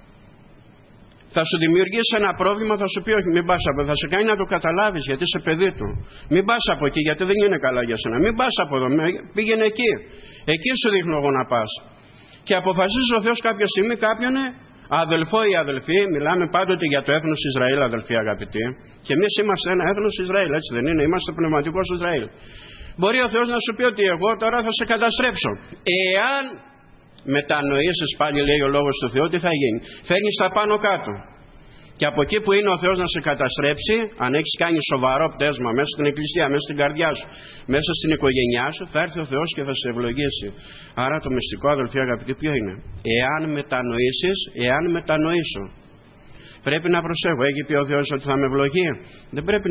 Θα σου δημιουργήσει ένα πρόβλημα, θα σου πει όχι, μην πας από εδώ. Θα σε κάνει να το καταλάβεις γιατί είσαι παιδί του. Μην πας από εκεί γιατί δεν είναι καλά για σένα. Μην πας από εδώ, πήγαινε εκεί. Εκεί σου δείχνω εγώ να πας. Και αποφασίζει ο Θεός κάποια στιγμή κάποιον, αδελφό ή αδελφή, μιλάμε πάντοτε για το έθνος Ισραήλ, αδελφοί αγαπητοί. Και εμείς είμαστε ένα έθνος Ισραήλ, έτσι δεν είναι? Είμαστε πνευματικός Ισραήλ. Μπορεί ο Θεός να σου πει ότι εγώ τώρα θα σε καταστρέψω. Εάν μετανοήσεις, πάλι λέει ο Λόγος του Θεού, τι θα γίνει? Φέρνεις τα πάνω κάτω. Και από εκεί που είναι ο Θεός να σε καταστρέψει, αν έχεις κάνει σοβαρό πτέσμα μέσα στην εκκλησία, μέσα στην καρδιά σου, μέσα στην οικογένειά σου, θα έρθει ο Θεός και θα σε ευλογήσει. Άρα το μυστικό, αδελφοί αγαπητοί, ποιο είναι? Εάν μετανοήσεις, εάν μετανοήσω. Πρέπει να προσέχω. Έχει πει ο Θεός ότι θα με ευλογεί. Δεν πρέπει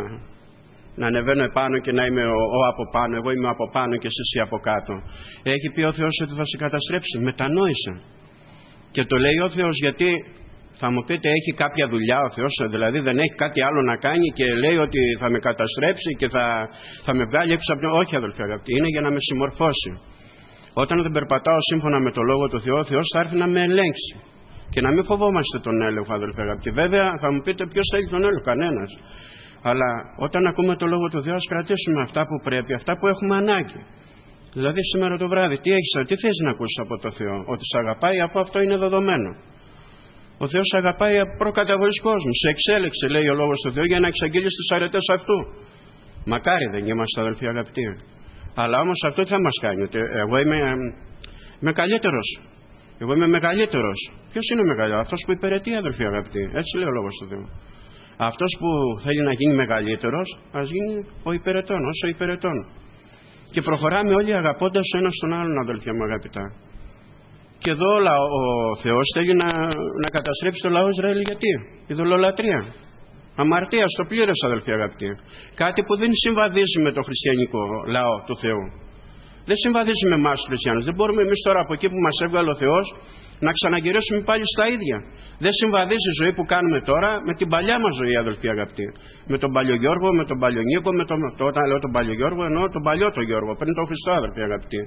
να ανεβαίνω επάνω και να είμαι ο από πάνω. Εγώ είμαι από πάνω και εσύ από κάτω. Έχει πει ο Θεός ότι θα σε καταστρέψει. Μετανόησε. Και το λέει ο Θεός γιατί... Θα μου πείτε, έχει κάποια δουλειά ο Θεός, δηλαδή δεν έχει κάτι άλλο να κάνει και λέει ότι θα με καταστρέψει και θα με βγάλει έξω από... Όχι, αδελφοί αγαπητοί, είναι για να με συμμορφώσει. Όταν δεν περπατάω σύμφωνα με το Λόγο του Θεού, ο Θεός θα έρθει να με ελέγξει. Και να μην φοβόμαστε τον έλεγχο, αδελφοί αγαπητοί. Βέβαια θα μου πείτε, ποιος θέλει τον έλεγχο? Κανένας. Αλλά όταν ακούμε το Λόγο του Θεού, ας κρατήσουμε αυτά που πρέπει, αυτά που έχουμε ανάγκη. Δηλαδή σήμερα το βράδυ, τι θες να ακούσεις από το Θεό? Ότι σε αγαπάει, αφού αυτό είναι δεδομένο. Ο Θεός αγαπάει προκαταβολής κόσμου. Σε εξέλεξε, λέει ο Λόγος του Θεού, για να εξαγγείλεις τις αρετές αυτού. Μακάρι δεν είμαστε, αδελφοί αγαπητοί. Αλλά όμως αυτό τι θα μας κάνει? Ότι εγώ είμαι καλύτερος. Εγώ είμαι μεγαλύτερος. Ποιος είναι μεγαλύτερος? Αυτός που υπηρετεί, αδελφοί αγαπητοί. Έτσι λέει ο Λόγος του Θεού. Αυτός που θέλει να γίνει μεγαλύτερος, ας γίνει ο υπηρετών, όσο υπηρετών. Και προχωράμε όλοι αγαπώντας ο ένας τον άλλον, αδελφοί μου αγαπητά. Και εδώ ο Θεός θέλει να καταστρέψει το λαό Ισραήλ. Γιατί? Ειδωλολατρία. Αμαρτία στο πλήρες, αδελφοί αγαπητοί. Κάτι που δεν συμβαδίζει με το χριστιανικό λαό του Θεού. Δεν συμβαδίζει με εμάς τους χριστιανούς. Δεν μπορούμε εμείς τώρα από εκεί που μας έβγαλε ο Θεός να ξαναγυρίσουμε πάλι στα ίδια. Δεν συμβαδίζει η ζωή που κάνουμε τώρα με την παλιά μας ζωή, αδελφοί αγαπητοί. Με τον παλιό Γιώργο, με τον παλιό Νίκο, όταν λέω τον παλιό Γιώργο εννοώ τον παλιό τον Γιώργο, πριν τον Χριστό, αδελφοί αγαπητοί.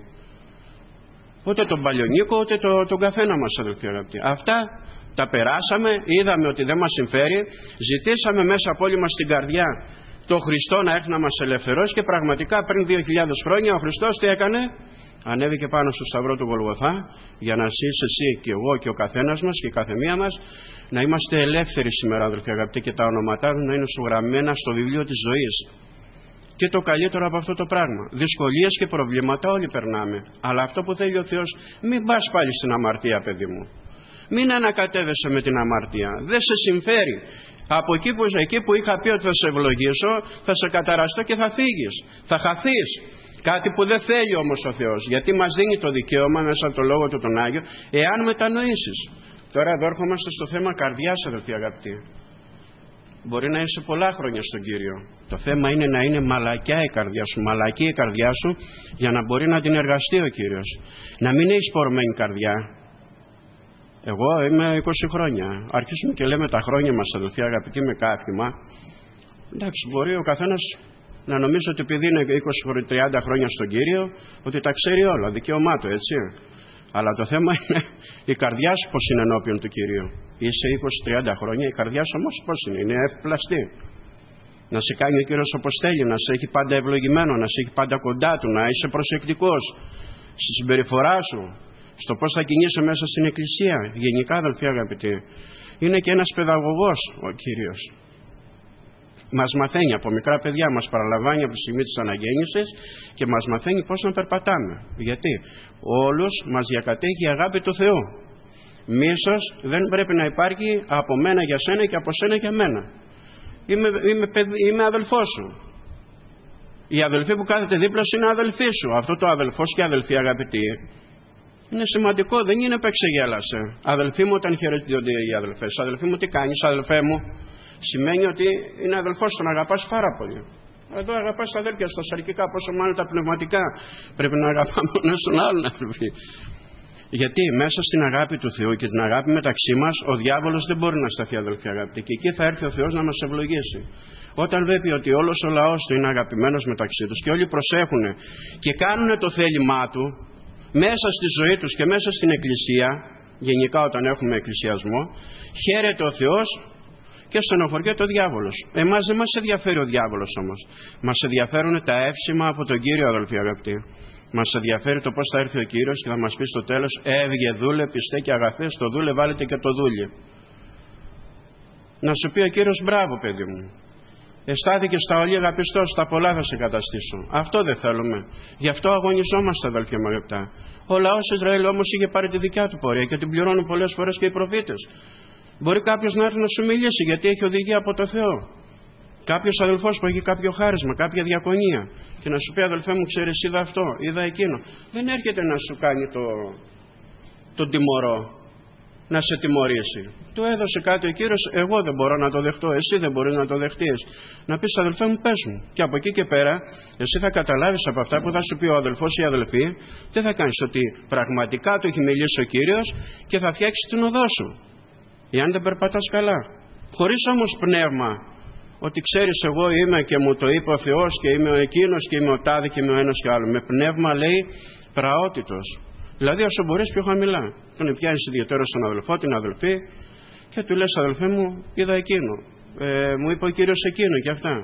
Ούτε τον Παλιονίκο, ούτε τον καθένα μας, αδελφοί αγαπητοί. Αυτά τα περάσαμε, είδαμε ότι δεν μας συμφέρει, ζητήσαμε μέσα από όλη μας την καρδιά το Χριστό να έρθει να μας ελευθερώσει και πραγματικά πριν 2.000 χρόνια ο Χριστός τι έκανε? Ανέβηκε πάνω στο σταυρό του Γολγοθά για να ζεις εσύ και εγώ και ο καθένας μας και η καθεμία μας να είμαστε ελεύθεροι σήμερα, αδελφοί αγαπητοί, και τα ονόματά του να είναι συγγραμμένα στο βιβλίο της ζωής. Τι το καλύτερο από αυτό το πράγμα? Δυσκολίες και προβλήματα όλοι περνάμε. Αλλά αυτό που θέλει ο Θεός, μην πας πάλι στην αμαρτία, παιδί μου. Μην ανακατεύεσαι με την αμαρτία. Δεν σε συμφέρει. Από εκεί που είχα πει ότι θα σε ευλογήσω, θα σε καταραστώ και θα φύγεις. Θα χαθείς. Κάτι που δεν θέλει όμως ο Θεός. Γιατί μας δίνει το δικαίωμα μέσα από το Λόγο του τον Άγιο, εάν μετανοήσεις. Τώρα εδώ έρχομαστε στο θέμα καρδιάς, αδελφοί αγαπητοί. Μπορεί να είσαι πολλά χρόνια στον Κύριο. Το θέμα είναι να είναι μαλακιά η καρδιά σου, μαλακή η καρδιά σου, για να μπορεί να την εργαστεί ο Κύριος. Να μην έχει σπορμένη καρδιά. Εγώ είμαι 20 χρόνια. Αρχίσουμε και λέμε τα χρόνια μας, αδελφοί αγαπητοί, με κάθημα. Εντάξει, μπορεί ο καθένας να νομίζει ότι επειδή είναι 20-30 χρόνια στον Κύριο, ότι τα ξέρει όλα, δικαίωμά του, έτσι. Αλλά το θέμα είναι η καρδιά σου πώς είναι ενώπιον του Κυρίου. Είσαι 20-30 χρόνια, η καρδιά σου όμως πώς είναι ευπλαστή. Να σε κάνει ο Κύριος όπως θέλει, να σε έχει πάντα ευλογημένο, να σε έχει πάντα κοντά του, να είσαι προσεκτικός στη συμπεριφορά σου, στο πώς θα κινείσαι μέσα στην Εκκλησία. Γενικά, αδελφοί αγαπητοί, είναι και ένας παιδαγωγός ο Κύριος. Μας μαθαίνει από μικρά παιδιά, μας παραλαμβάνει από τη στιγμή της αναγέννησης και μας μαθαίνει πώς να περπατάμε. Γιατί όλους μας διακατέχει η αγάπη του Θεού. Μίσος δεν πρέπει να υπάρχει από μένα για σένα και από σένα για μένα. Είμαι αδελφός σου. Η αδελφή που κάθεται δίπλα σου είναι αδελφή σου. Αυτό το αδελφός και αδελφή, αγαπητοί, είναι σημαντικό, δεν είναι παίξε-γέλασε. Αδελφοί μου, όταν χαιρετιούνται οι αδελφές, αδελφοί μου, τι κάνεις, αδελφέ μου, σημαίνει ότι είναι αδελφός, τον αγαπάς πάρα πολύ. Εδώ αγαπάς τα αδέλφια στα σαρκικά, πόσο μάλλον τα πνευματικά. Πρέπει να αγαπάμε ένα στον άλλον, αδελφοί. Γιατί μέσα στην αγάπη του Θεού και την αγάπη μεταξύ μας, ο διάβολος δεν μπορεί να σταθεί, αδελφοί αγαπητοί. Και εκεί θα έρθει ο Θεός να μας ευλογήσει. Όταν βλέπει ότι όλος ο λαός του είναι αγαπημένος μεταξύ τους και όλοι προσέχουν και κάνουν το θέλημά του μέσα στη ζωή τους και μέσα στην Εκκλησία, γενικά όταν έχουμε εκκλησιασμό, χαίρεται ο Θεός και στενοχωριέται ο διάβολος. Εμάς δεν μας ενδιαφέρει ο διάβολος όμως. Μας ενδιαφέρουν τα εύσημα από τον Κύριο, αδελφοί αγαπητοί. Μας ενδιαφέρει το πώς θα έρθει ο Κύριος και θα μας πει στο τέλος: έβγε δούλε, πιστέ και αγαθέ, στο δούλε βάλετε και το δούλε. Να σου πει ο Κύριος: μπράβο, παιδί μου. Αισθάθηκε στα ολίγα πιστός, στα πολλά θα σε καταστήσω. Αυτό δεν θέλουμε. Γι' αυτό αγωνιζόμαστε, αδελφοί μου αγαπητά. Ο λαός Ισραήλ όμως είχε πάρει τη δικιά του πορεία και την πληρώνουν πολλές φορές και οι προφήτες. Μπορεί κάποιος να έρθει να σου μιλήσει γιατί έχει οδηγία από το Θεό. Κάποιος αδελφός που έχει κάποιο χάρισμα, κάποια διακονία και να σου πει: αδελφέ μου, ξέρεις, είδα αυτό, είδα εκείνο. Δεν έρχεται να σου κάνει τον τιμωρό, να σε τιμωρήσει. Του έδωσε κάτι ο Κύριος, εγώ δεν μπορώ να το δεχτώ, εσύ δεν μπορείς να το δεχτείς. Να πεις: αδελφέ μου, πες μου. Και από εκεί και πέρα εσύ θα καταλάβεις από αυτά που θα σου πει ο αδελφός ή η αδελφή, τι θα κάνεις, ότι πραγματικά του έχει μιλήσει ο Κύριος και θα φτιάξεις την οδό σου. Εάν δεν περπατάς καλά. Χωρίς όμως πνεύμα, ότι ξέρεις εγώ είμαι και μου το είπε ο Θεός και είμαι ο εκείνος και είμαι ο τάδε και είμαι ο ένας και ο άλλο. Με πνεύμα, λέει, πραότητος. Δηλαδή όσο μπορείς πιο χαμηλά. Τον πιάνεις ιδιαίτερο στον αδελφό, την αδελφή και του λες: αδελφέ μου, είδα εκείνο. Μου είπε ο Κύριος εκείνο και αυτά.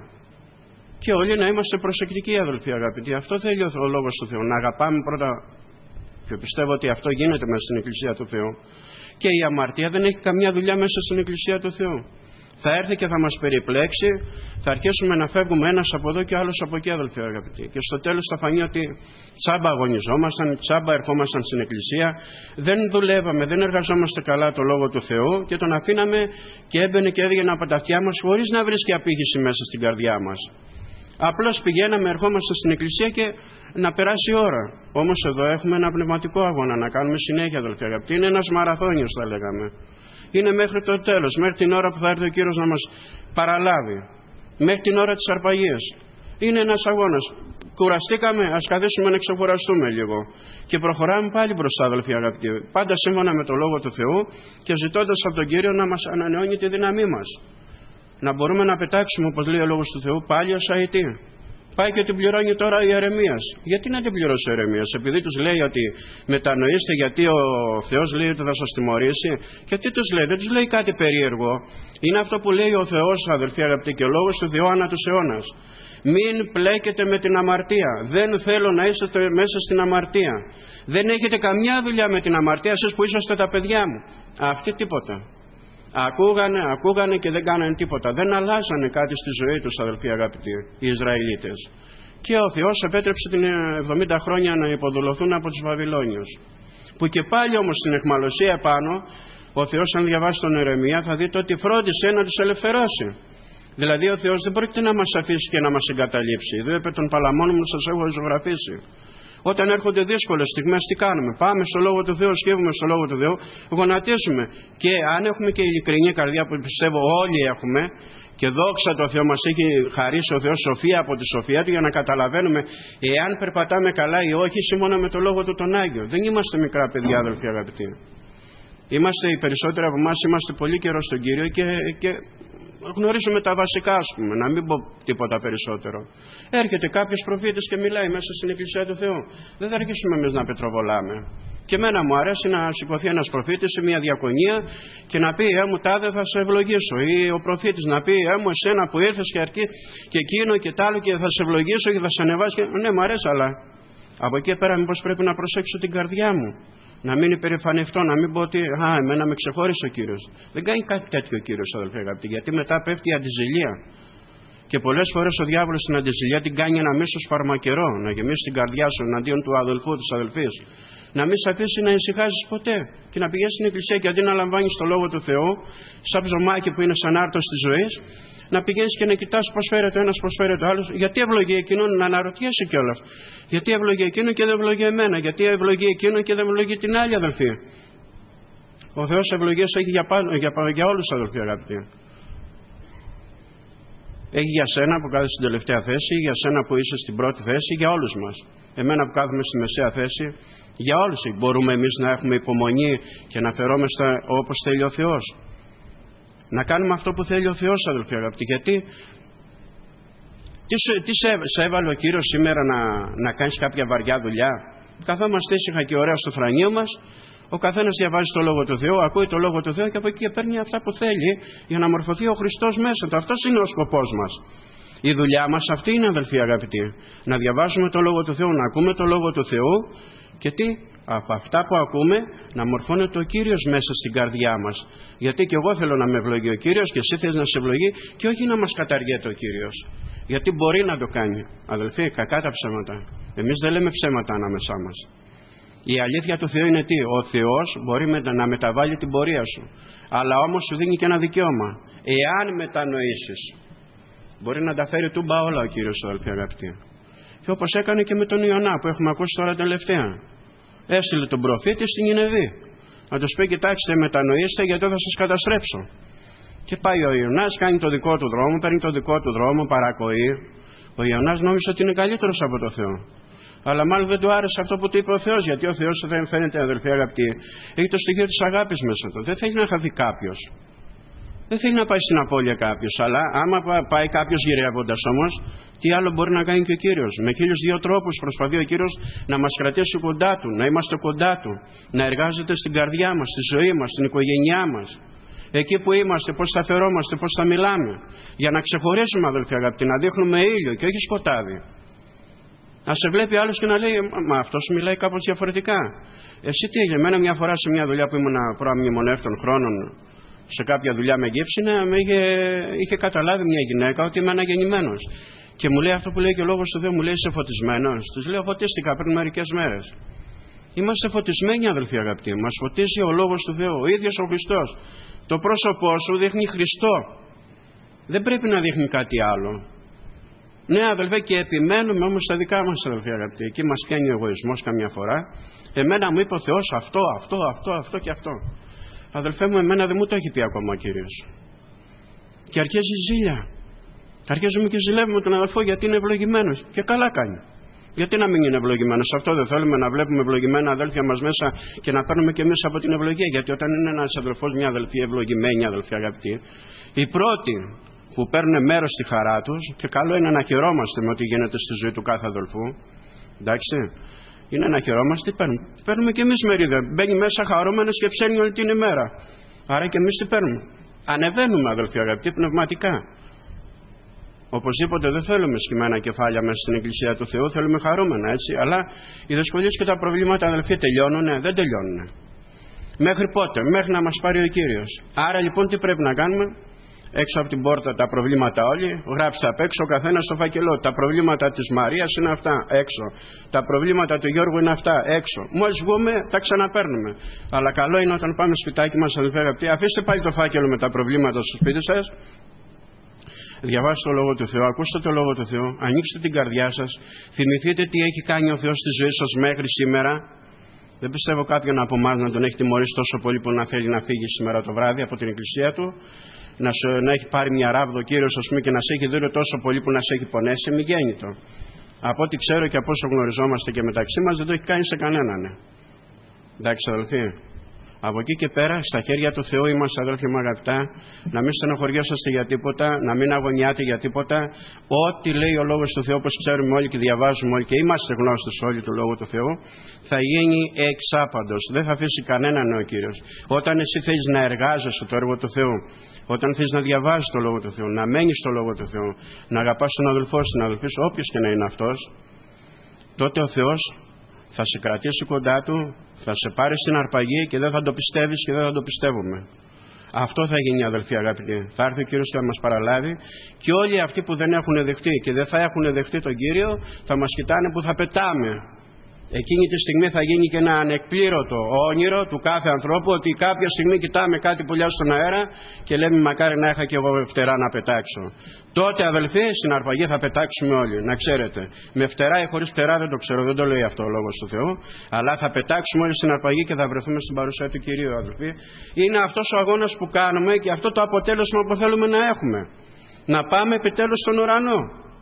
Και όλοι να είμαστε προσεκτικοί, αδελφοί αγαπητοί. Αυτό θέλει ο Λόγος του Θεού. Να αγαπάμε πρώτα, και πιστεύω ότι αυτό γίνεται μέσα στην Εκκλησία του Θεού. Και η αμαρτία δεν έχει καμιά δουλειά μέσα στην Εκκλησία του Θεού. Θα έρθει και θα μας περιπλέξει, θα αρχίσουμε να φεύγουμε ένας από εδώ και άλλος από εκεί, αδελφοί αγαπητοί. Και στο τέλος θα φανεί ότι τσάμπα αγωνιζόμασταν, τσάμπα ερχόμασταν στην Εκκλησία, δεν δουλεύαμε, δεν εργαζόμαστε καλά το Λόγο του Θεού και τον αφήναμε και έμπαινε και έδιγαινε από τα αυτιά μας χωρίς να βρίσκει απήχηση μέσα στην καρδιά μας. Απλώς πηγαίναμε, ερχόμαστε στην Εκκλησία και να περάσει η ώρα. Όμως εδώ έχουμε ένα πνευματικό αγώνα να κάνουμε συνέχεια, αδελφοί αγαπητοί. Είναι ένας μαραθώνιος, θα λέγαμε. Είναι μέχρι το τέλος, μέχρι την ώρα που θα έρθει ο Κύριος να μας παραλάβει. Μέχρι την ώρα της αρπαγής. Είναι ένας αγώνας. Κουραστήκαμε, ας καθίσουμε να ξεκουραστούμε λίγο. Και προχωράμε πάλι μπροστά, αδελφοί αγαπητοί. Πάντα σύμφωνα με το Λόγο του Θεού και ζητώντας από τον Κύριο να μας ανανεώνει τη δύναμή μας. Να μπορούμε να πετάξουμε, όπως λέει ο Λόγος του Θεού, πάλι ως αητή. Πάει και την πληρώνει τώρα η Ιερεμίας. Γιατί να την πληρώσει ο Ιερεμίας? Επειδή τους λέει ότι μετανοείστε, γιατί ο Θεός λέει ότι θα σας τιμωρήσει. Και τι τους λέει? Δεν τους λέει κάτι περίεργο. Είναι αυτό που λέει ο Θεός, αδελφοί αγαπητοί, και ο Λόγος του Θεού ανά τους αιώνας. Μην πλέκετε με την αμαρτία. Δεν θέλω να είσαστε μέσα στην αμαρτία. Δεν έχετε καμιά δουλειά με την αμαρτία, εσείς που είσαστε τα παιδιά μου. Αυτή τίποτα. Ακούγανε και δεν κάνανε τίποτα. Δεν αλλάζανε κάτι στη ζωή τους, αδελφοί αγαπητοί, οι Ισραηλίτες. Και ο Θεός επέτρεψε την 70 χρόνια να υποδουλωθούν από τους Βαβυλώνιους. Που και πάλι όμως στην αιχμαλωσία επάνω, ο Θεός, αν διαβάσει τον Ιερεμία, θα δείτε ότι φρόντισε να τους ελευθερώσει. Δηλαδή ο Θεός δεν πρόκειται να μας αφήσει και να μας εγκαταλείψει. Εδώ επί των παλαμών μου σας έχω ζωγραφίσει. Όταν έρχονται δύσκολες στιγμές, τι κάνουμε? Πάμε στο Λόγο του Θεού, σκεύουμε στο Λόγο του Θεού, γονατίζουμε. Και αν έχουμε και ειλικρινή καρδιά, που πιστεύω όλοι έχουμε, και δόξα τω Θεώ, μας έχει χαρίσει ο Θεός σοφία από τη σοφία του, για να καταλαβαίνουμε εάν περπατάμε καλά ή όχι, σύμφωνα με το Λόγο του τον Άγιο. Δεν είμαστε μικρά παιδιά, αδελφοί αγαπητοί. Οι περισσότεροι από εμάς είμαστε πολύ καιρό στον Κύριο και γνωρίζουμε τα βασικά, ας πούμε, να μην πω τίποτα περισσότερο. Έρχεται κάποιος προφήτης και μιλάει μέσα στην Εκκλησία του Θεού. Δεν θα αρχίσουμε εμείς να πετροβολάμε. Και εμένα μου αρέσει να σηκωθεί ένας προφήτης σε μια διακονία και να πει μου τάδε θα σε ευλογήσω. Ή ο προφήτης να πει μου εσένα που ήρθες και αρκεί και εκείνο και τ' άλλο και θα σε ευλογήσω και θα σε ανεβάσει. Ναι, μου αρέσει, αλλά από εκεί πέρα μήπως πρέπει να προσέξω την καρδιά μου. Να μην υπερηφανευτώ, να μην πω ότι εμένα με ξεχώρισε ο Κύριος. Δεν κάνει κάτι τέτοιο ο Κύριος, αδελφοί αγαπητοί, γιατί μετά πέφτει η αντιζηλία. Και πολλές φορές ο διάβολος στην αντιζηλία την κάνει ένα μίσος φαρμακερό, να γεμίσει την καρδιά σου εναντίον του αδελφού, της αδελφής. Να μην σε αφήσει να ησυχάζεις ποτέ και να πηγαίνεις στην εκκλησία και αντί να λαμβάνεις το Λόγο του Θεού, σαν ψωμάκι που είναι σαν άρτος της ζωής, να πηγαίνεις και να κοιτάς πώς φέρεται ο ένας, πώς φέρεται ο άλλος. Γιατί ευλογεί εκείνον, να αναρωτιέσαι κιόλας. Γιατί ευλογεί εκείνον και δεν ευλογεί εμένα. Γιατί ευλογεί εκείνον και δεν ευλογεί την άλλη, αδελφοί. Ο Θεός ευλογίες έχει για όλους, αδελφοί αγαπητοί. Έχει για σένα που κάθεσαι στην τελευταία θέση, για σένα που είσαι στην πρώτη θέση, για όλους μας. Εμένα που κάθομαι στη μεσαία θέση, για όλους. Μπορούμε εμείς να έχουμε υπομονή και να φερόμαστε όπως θέλει ο Θεός. Να κάνουμε αυτό που θέλει ο Θεός, αδελφοί αγαπητοί. Γιατί τι σε έβαλε ο Κύριος σήμερα να κάνεις κάποια βαριά δουλειά? Καθόμαστε ήσυχα και ωραία στο φρανείο μας, ο καθένας διαβάζει το Λόγο του Θεού, ακούει το Λόγο του Θεού και από εκεί και παίρνει αυτά που θέλει για να μορφωθεί ο Χριστός μέσα του. Αυτός είναι ο σκοπός μας. Η δουλειά μας αυτή είναι, αδελφοί αγαπητοί. Να διαβάζουμε το Λόγο του Θεού, να ακούμε το Λόγο του Θεού και τι? Από αυτά που ακούμε να μορφώνεται ο Κύριος μέσα στην καρδιά μας. Γιατί και εγώ θέλω να με ευλογεί ο Κύριος και εσύ θες να σε ευλογεί και όχι να μας καταργέται ο Κύριος. Γιατί μπορεί να το κάνει. Αδελφοί, κακά τα ψέματα. Εμείς δεν λέμε ψέματα ανάμεσά μας. Η αλήθεια του Θεού είναι τι? Ο Θεός μπορεί να μεταβάλει την πορεία σου. Αλλά όμως σου δίνει και ένα δικαίωμα. Εάν μετανοήσεις, μπορεί να τα φέρει τούμπα όλα ο Κύριος, αδελφοί αγαπητοί. Και όπως έκανε και με τον Ιωνά που έχουμε ακούσει τώρα τελευταία. Έστειλε τον προφήτη στην Νινεβή να τους πει κοιτάξτε, μετανοήστε γιατί θα σας καταστρέψω. Και πάει ο Ιωνάς, κάνει το δικό του δρόμο, παίρνει το δικό του δρόμο, παρακοεί. Ο Ιωνάς νόμιζε ότι είναι καλύτερος από το Θεό. Αλλά μάλλον δεν του άρεσε αυτό που του είπε ο Θεός, γιατί ο Θεός δεν φαίνεται, αδελφοί αγαπητοί, έχει το στοιχείο της αγάπης μέσα του. Δεν θέλει να χαθεί κάποιος. Δεν θέλει να πάει στην απώλεια κάποιος. Αλλά άμα πάει κάποιος γυρεύοντας όμως, τι άλλο μπορεί να κάνει και ο Κύριος? Με 1002 τρόπους προσπαθεί ο Κύριος να μας κρατήσει κοντά του, να είμαστε κοντά του, να εργάζεται στην καρδιά μας, στη ζωή μας, στην οικογένειά μας. Εκεί που είμαστε, πώς θα φερόμαστε, πώς θα μιλάμε. Για να ξεχωρίσουμε, αδελφοί αγαπητοί, να δείχνουμε ήλιο και όχι σκοτάδι. Να σε βλέπει άλλος και να λέει, μα αυτός μιλάει κάπως διαφορετικά. Εσύ τι έγινε? Εμένα μια φορά σε μια δουλειά που ήμουν προαμνημονεύτων χρόνων, σε κάποια δουλειά με γύψινα, είχε καταλάβει μια γυναίκα ότι είμαι αναγεννημένος. Και μου λέει αυτό που λέει και ο Λόγος του Θεού, μου λέει είσαι φωτισμένος? Της λέω φωτίστηκα πριν μερικές μέρες. Είμαστε φωτισμένοι, αδελφοί αγαπητοί. Μας φωτίζει ο Λόγος του Θεού, ο ίδιος ο Χριστός. Το πρόσωπό σου δείχνει Χριστό. Δεν πρέπει να δείχνει κάτι άλλο. Ναι, αδελφέ, και επιμένουμε όμως στα δικά μας, αδελφοί αγαπητοί. Εκεί μας πιάνει ο εγωισμός καμιά φορά. Εμένα μου είπε ο Θεός αυτό και αυτό. Αδελφέ μου, εμένα δεν μου το έχει πει ακόμα ο Κύριος. Και αρχίζει η ζήλια. Αρχίζουμε και ζηλεύουμε τον αδελφό γιατί είναι ευλογημένος. Και καλά κάνει. Γιατί να μην είναι ευλογημένος? Αυτό δεν θέλουμε, να βλέπουμε ευλογημένα αδέλφια μας μέσα και να παίρνουμε και εμείς από την ευλογία? Γιατί όταν είναι ένας αδελφός, μια αδελφή ευλογημένη, αδελφοί αγαπητοί, οι πρώτοι που παίρνουν μέρος στη χαρά τους, και καλό είναι να χαιρόμαστε με ό,τι γίνεται στη ζωή του κάθε αδελφού. Εντάξει. Είναι να χαιρόμαστε, παίρνουμε και εμείς μερίδα. Μπαίνει μέσα χαρούμενος και ψένει όλη την ημέρα. Άρα και εμείς τι παίρνουμε? Ανεβαίνουμε, αδελφοί αγαπητοί, πνευματικά. Οπωσδήποτε δεν θέλουμε σκυμμένα κεφάλια μέσα στην Εκκλησία του Θεού, θέλουμε χαρούμενα, έτσι. Αλλά οι δυσκολίες και τα προβλήματα, αδελφοί, τελειώνουνε? Δεν τελειώνουνε. Μέχρι πότε? Μέχρι να μας πάρει ο Κύριος. Άρα λοιπόν τι πρέπει να κάνουμε? Έξω από την πόρτα τα προβλήματα όλοι, γράψτε απ' έξω ο καθένας στο φάκελό. Τα προβλήματα της Μαρίας είναι αυτά, έξω. Τα προβλήματα του Γιώργου είναι αυτά, έξω. Μόλις βγούμε, τα ξαναπαίρνουμε. Αλλά καλό είναι όταν πάμε στο σπιτάκι μας, αδελφοί αγαπητοί, αφήστε πάλι το φάκελο με τα προβλήματα στο σπίτι σας. Διαβάστε το Λόγο του Θεού, ακούστε το Λόγο του Θεού, ανοίξτε την καρδιά σας, θυμηθείτε τι έχει κάνει ο Θεός στη ζωή σας μέχρι σήμερα. Δεν πιστεύω κάποιον από εμάς να τον έχει τιμωρήσει τόσο πολύ που να θέλει να φύγει σήμερα το βράδυ από την εκκλησία του, να έχει πάρει μια ράβδο ο Κύριος, ας πούμε, και να σε έχει δει τόσο πολύ που να σε έχει πονέσει, μη γέννητο. Από ό,τι ξέρω και από όσο γνωριζόμαστε και μεταξύ μας, δεν το έχει κάνει σε κανέναν. Εντάξει, αδελφοί. Από εκεί και πέρα, στα χέρια του Θεού είμαστε, αδελφοί μου αγαπητά, να μην στενοχωριόσαστε για τίποτα, να μην αγωνιάτε για τίποτα. Ό,τι λέει ο Λόγος του Θεού, όπως ξέρουμε όλοι και διαβάζουμε όλοι και είμαστε γνώστες όλοι του Λόγου του Θεού, θα γίνει εξάπαντος. Δεν θα αφήσει κανέναν ο Κύριος. Όταν εσύ θέλεις να εργάζεσαι το έργο του Θεού, όταν θέλεις να διαβάζεις το Λόγο του Θεού, να μένεις στο Λόγο του Θεού, να αγαπάς τον αδελφό σου, την αδελφή σου, όποιος και να είναι αυτός, τότε ο Θεός θα σε κρατήσει κοντά του, θα σε πάρει στην αρπαγή και δεν θα το πιστεύεις και δεν θα το πιστεύουμε. Αυτό θα γίνει, αδελφοί αγαπητοί. Θα έρθει ο Κύριος και θα μας παραλάβει και όλοι αυτοί που δεν έχουν δεχτεί και δεν θα έχουν δεχτεί τον Κύριο θα μας κοιτάνε που θα πετάμε. Εκείνη τη στιγμή θα γίνει και ένα ανεκπλήρωτο όνειρο του κάθε ανθρώπου, ότι κάποια στιγμή κοιτάμε κάτι πουλιά στον αέρα και λέμε μακάρι να είχα και εγώ φτερά να πετάξω. Τότε, αδελφοί, στην αρπαγή θα πετάξουμε όλοι, να ξέρετε. Με φτερά ή χωρίς φτερά δεν το ξέρω, δεν το λέει αυτό ο Λόγος του Θεού, αλλά θα πετάξουμε όλοι στην αρπαγή και θα βρεθούμε στην παρουσία του Κυρίου, αδελφοί. Είναι αυτός ο αγώνας που κάνουμε και αυτό το αποτέλεσμα που θέλουμε να έχουμε. Να πάμε επιτέλους στον ουρανό.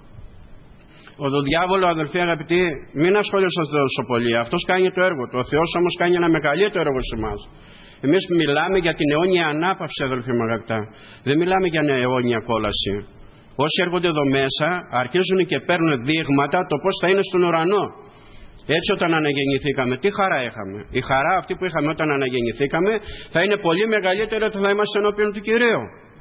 Ο διάβολο, αδελφοί αγαπητοί, μην ασχολείστε τόσο πολύ. Αυτός κάνει το έργο του. Ο Θεός όμως κάνει ένα μεγαλύτερο έργο σε εμάς. Εμείς μιλάμε για την αιώνια ανάπαυση, αδελφοί μου αγαπητά. Δεν μιλάμε για αιώνια κόλαση. Όσοι έρχονται εδώ μέσα αρχίζουν και παίρνουν δείγματα το πώς θα είναι στον ουρανό. Έτσι όταν αναγεννηθήκαμε, τι χαρά είχαμε? Η χαρά αυτή που είχαμε όταν αναγεννηθήκαμε θα είναι πολύ μεγαλύτερη όταν θα είμαστε ενώπιον του Κυρίου.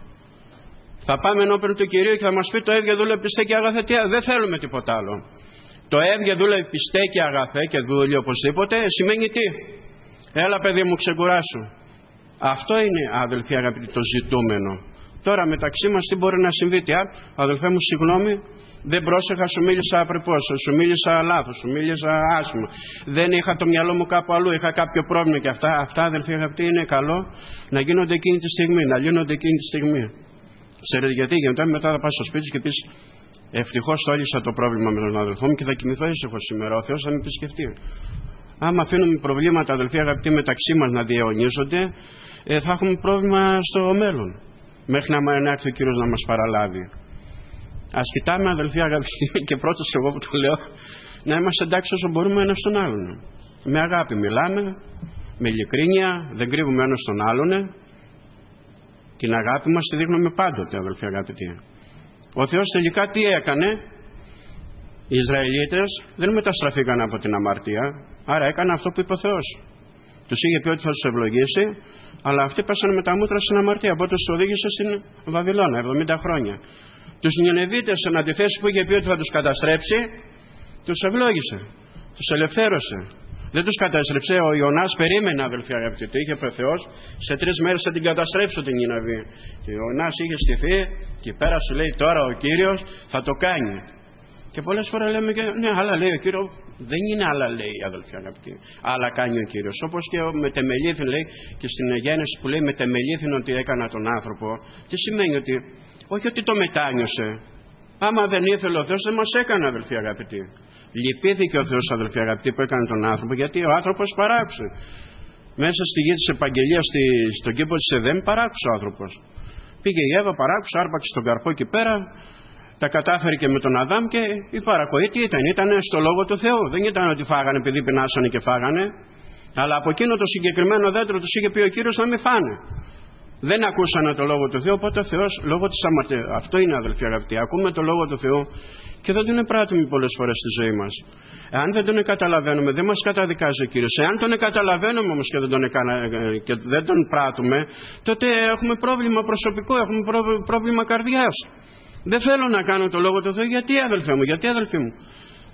Θα πάμε ενώπιον του Κυρίου και θα μας πει το έβγε δούλε πιστέ και αγαθέ. Δεν θέλουμε τίποτα άλλο. Το έβγε δούλε πιστέ και αγαθέ και δούλε οπωσδήποτε σημαίνει τι? Έλα παιδί μου ξεκουράσου. Αυτό είναι, αδελφοί αγαπητοί, το ζητούμενο. Τώρα μεταξύ μας τι μπορεί να συμβεί? Τι αδελφέ μου, συγγνώμη, δεν πρόσεχα, σου μίλησα απρεπώς, σου μίλησα λάθος, σου μίλησα άσχημα. Δεν είχα το μυαλό μου κάπου αλλού, είχα κάποιο πρόβλημα και αυτά. Αυτά, αδελφοί αγαπητοί, είναι καλό να γίνονται εκείνη τη στιγμή, να λύνονται εκείνη τη στιγμή. Ξέρετε γιατί? Γιατί μετά θα πας στο σπίτι και πεις ευτυχώς το έλυσα το πρόβλημα με τον αδελφό μου και θα κοιμηθώ ήσυχος σήμερα. Ο Θεός θα με επισκεφτεί. Άμα αφήνουμε προβλήματα, αδελφοί αγαπητοί, μεταξύ μας να διαιωνίζονται, θα έχουμε πρόβλημα στο μέλλον. Μέχρι να έρθει ο Κύριος να μας παραλάβει. Ας κοιτάμε, αδελφοί αγαπητοί, και πρώτος εγώ που το λέω, να είμαστε εντάξει όσο μπορούμε ένας στον άλλον. Με αγάπη μιλάμε, με ειλικρίνεια, δεν κρύβουμε ένας τον άλλον. Την αγάπη μας τη δείχνουμε πάντοτε, αδελφοί αγαπητοί. Ο Θεός τελικά τι έκανε? Οι Ισραηλίτες δεν μεταστραφήκαν από την αμαρτία, άρα έκανε αυτό που είπε ο Θεός. Τους είχε πει ότι θα τους ευλογήσει, αλλά αυτοί πέσανε με τα μούτρα στην αμαρτία, οπότε τους οδήγησε στην Βαβυλώνα 70 χρόνια. Τους Νινεβίτες, εν αντιθέσει που είχε πει ότι θα τους καταστρέψει, τους ευλόγησε, τους ελευθέρωσε. Δεν τους καταστρέψε. Ο Ιωνάς περίμενε, αδελφοί αγαπητοί. Το είχε πει ο Θεός, σε 3 μέρες θα την καταστρέψω την Νινεβή. Και ο Ιωνάς είχε στηθεί και πέρα σου λέει τώρα ο Κύριος θα το κάνει. Και πολλές φορές λέμε και ναι, άλλα λέει ο Κύριος. Δεν είναι άλλα λέει, αδελφοί αγαπητοί. Άλλα κάνει ο Κύριος. Όπως και με τεμελήθην λέει και στην Γένεση που λέει με τεμελήθην ότι έκανα τον άνθρωπο. Τι σημαίνει? Ότι όχι ότι το μετάνιωσε. Άμα δεν ήθελε ο Θεός δεν μας έκανε, αδελφοί αγαπητοί. Λυπήθηκε ο Θεός, αδελφοί αγαπητοί, που έκανε τον άνθρωπο, γιατί ο άνθρωπος παράξε. Μέσα στη γη της επαγγελίας, στον κήπο της Εδέμ, παράξε ο άνθρωπος. Πήγε η Εύα, παράξε, άρπαξε τον καρπό εκεί πέρα, τα κατάφερε και με τον Αδάμ και η παρακοή τι ήταν? Ήταν στο λόγο του Θεού. Δεν ήταν ότι φάγανε επειδή πεινάσανε και φάγανε, αλλά από εκείνο το συγκεκριμένο δέντρο τους είχε πει ο Κύριος να μην φάνε. Δεν ακούσανε το λόγο του Θεού, οπότε ο Θεός λόγω της αμαρτίας. Αυτό είναι, αδελφοί αγαπητοί. Ακούμε το λόγο του Θεού και δεν τον πράττουμε πολλές φορές στη ζωή μας. Εάν δεν τον καταλαβαίνουμε, δεν μας καταδικάζει ο Κύριος. Εάν τον καταλαβαίνουμε όμως και δεν τον πράττουμε, τότε έχουμε πρόβλημα προσωπικό, έχουμε πρόβλημα καρδιάς. Δεν θέλω να κάνω το λόγο του Θεού. Γιατί, αδελφέ μου, γιατί, αδελφοί μου?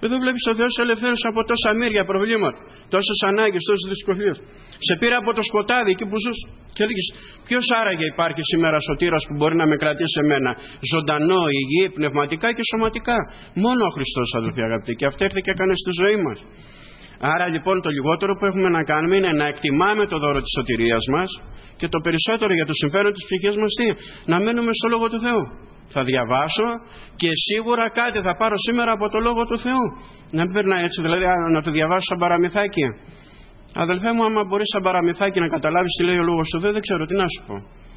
Εδώ βλέπεις ο Θεός ελευθέρωσε από τόσα μύρια προβλήματα, τόσες ανάγκες, τόσες δυσκολίες. Σε πήρε από το σκοτάδι εκεί που ζεις και έλεγες, ποιος άραγε υπάρχει σήμερα σωτήρας που μπορεί να με κρατήσει εμένα ζωντανό, υγιή, πνευματικά και σωματικά? Μόνο ο Χριστός, αδελφοί αγαπητοί, και αυτό έρθει και έκανε στη ζωή μας. Άρα λοιπόν το λιγότερο που έχουμε να κάνουμε είναι να εκτιμάμε το δώρο της σωτηρίας μας και το περισσότερο για το συμφέρον της ψυχής μας να μένουμε στο Λόγο του Θεού. Θα διαβάσω και σίγουρα κάτι θα πάρω σήμερα από το Λόγο του Θεού. Να μην περνάει έτσι, δηλαδή να το διαβάσω σαν παραμυθάκι. Αδελφέ μου, άμα μπορείς σαν παραμυθάκι να καταλάβεις τι λέει ο Λόγος του Θεού, δεν ξέρω τι να σου πω.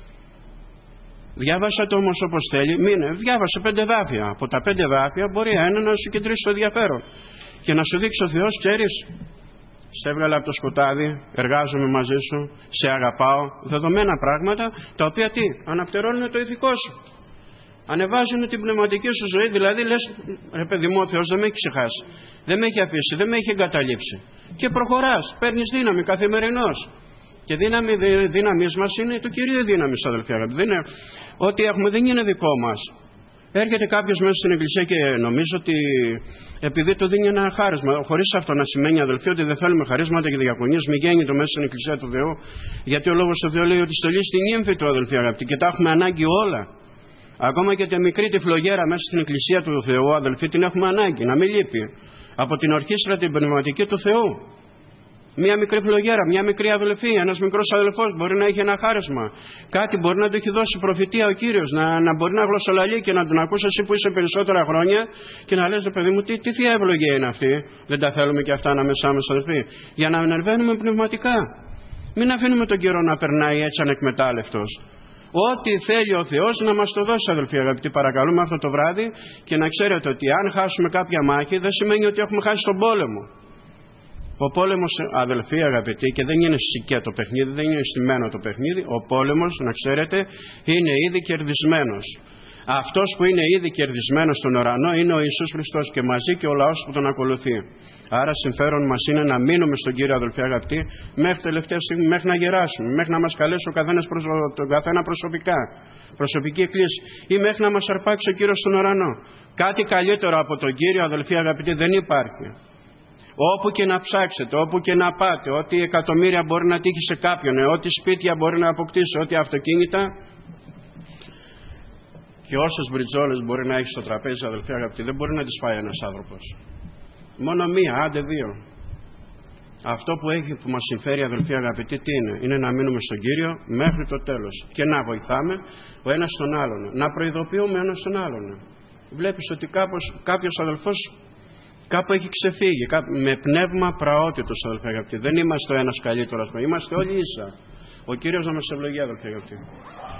Διάβασα το όμως όπως θέλει. Διάβασε 5 δάφια. Από τα 5 δάφια μπορεί ένα να σου κεντρήσει το ενδιαφέρον και να σου δείξει ο Θεός, ξέρεις, σε έβγαλα από το σκοτάδι, εργάζομαι μαζί σου, σε αγαπάω. Δεδομένα πράγματα τα οποία τι, αναπτερώνουν το ηθικό σου. Ανεβάζουν την πνευματική σου ζωή, δηλαδή λες, ρε παιδί μου, ο Θεός δεν με έχει ξεχάσει, δεν με έχει αφήσει, δεν με έχει εγκαταλείψει. Και προχωράς, παίρνεις δύναμη καθημερινώς. Και δύναμη μας είναι του Κυρίου δύναμη, αδελφοί αγαπητοί. Ό,τι έχουμε δεν είναι δικό μας. Έρχεται κάποιος μέσα στην εκκλησία και νομίζω ότι επειδή του δίνει ένα χάρισμα, χωρίς αυτό να σημαίνει, αδελφοί, ότι δεν θέλουμε χαρίσματα και διακονίες, μη γέννητο μέσα στην εκκλησία του Θεού, γιατί ο Λόγος του Θεού λέει ότι στολεί στην ύμφη του, αδελφοί αγαπητοί, και τα έχουμε ανάγκη όλα. Ακόμα και τη μικρή τη φλογέρα μέσα στην εκκλησία του Θεού, αδελφοί, την έχουμε ανάγκη, να μην λείπει. Από την ορχήστρα την πνευματική του Θεού. Μία μικρή φλογέρα, μία μικρή αδελφή, ένας μικρός αδελφός μπορεί να έχει ένα χάρισμα. Κάτι μπορεί να του έχει δώσει προφητεία ο Κύριος, να μπορεί να γλωσσολαλεί και να τον ακούσει εσύ που είσαι περισσότερα χρόνια και να λες, ρε παιδί μου, τι θεία ευλογία είναι αυτή. Δεν τα θέλουμε και αυτά ανάμεσά μας, αδελφοί. Για να ανεβαίνουμε πνευματικά. Μην αφήνουμε τον καιρό να περνάει έτσι ανεκμετάλλευτος. Ό,τι θέλει ο Θεός να μας το δώσει, αδελφοί αγαπητοί, παρακαλούμε αυτό το βράδυ, και να ξέρετε ότι αν χάσουμε κάποια μάχη δεν σημαίνει ότι έχουμε χάσει τον πόλεμο. Ο πόλεμος, αδελφοί αγαπητοί, και δεν είναι σικέ το παιχνίδι, δεν είναι στημένο το παιχνίδι, ο πόλεμος, να ξέρετε, είναι ήδη κερδισμένος. Αυτός που είναι ήδη κερδισμένος στον ουρανό είναι ο Ιησούς Χριστός και μαζί και ο λαός που τον ακολουθεί. Άρα συμφέρον μας είναι να μείνουμε στον Κύριο, αδελφοί αγαπητοί, μέχρι τελευταία στιγμή, μέχρι να γεράσουμε, μέχρι να μας καλέσει ο τον καθένα προσωπικά, προσωπική κλίση, ή μέχρι να μας αρπάξει ο Κύριος στον ουρανό. Κάτι καλύτερο από τον Κύριο, αδελφοί αγαπητοί, δεν υπάρχει. Όπου και να ψάξετε, όπου και να πάτε, ό,τι εκατομμύρια μπορεί να τύχει σε κάποιον, ό,τι σπίτια μπορεί να αποκτήσει, ό,τι αυτοκίνητα και όσες μπριτζόλες μπορεί να έχει στο τραπέζι, αδελφοί αγαπητοί, δεν μπορεί να τις φάει ένας άνθρωπος. Μόνο μία, άντε δύο. Αυτό που μας συμφέρει, αδελφοί αγαπητοί, τι είναι? Είναι να μείνουμε στον Κύριο μέχρι το τέλος και να βοηθάμε ο ένας τον άλλον, να προειδοποιούμε ένας τον άλλον. Βλέπεις ότι κάποιος αδελφός κάπου έχει ξεφύγει, με πνεύμα πραότητος, αδελφοί αγαπητοί. Δεν είμαστε ο ένας καλύτερος, είμαστε όλοι ίσα. Ο Κύριος να μας ευλογεί, αδελφοί αγαπητοί.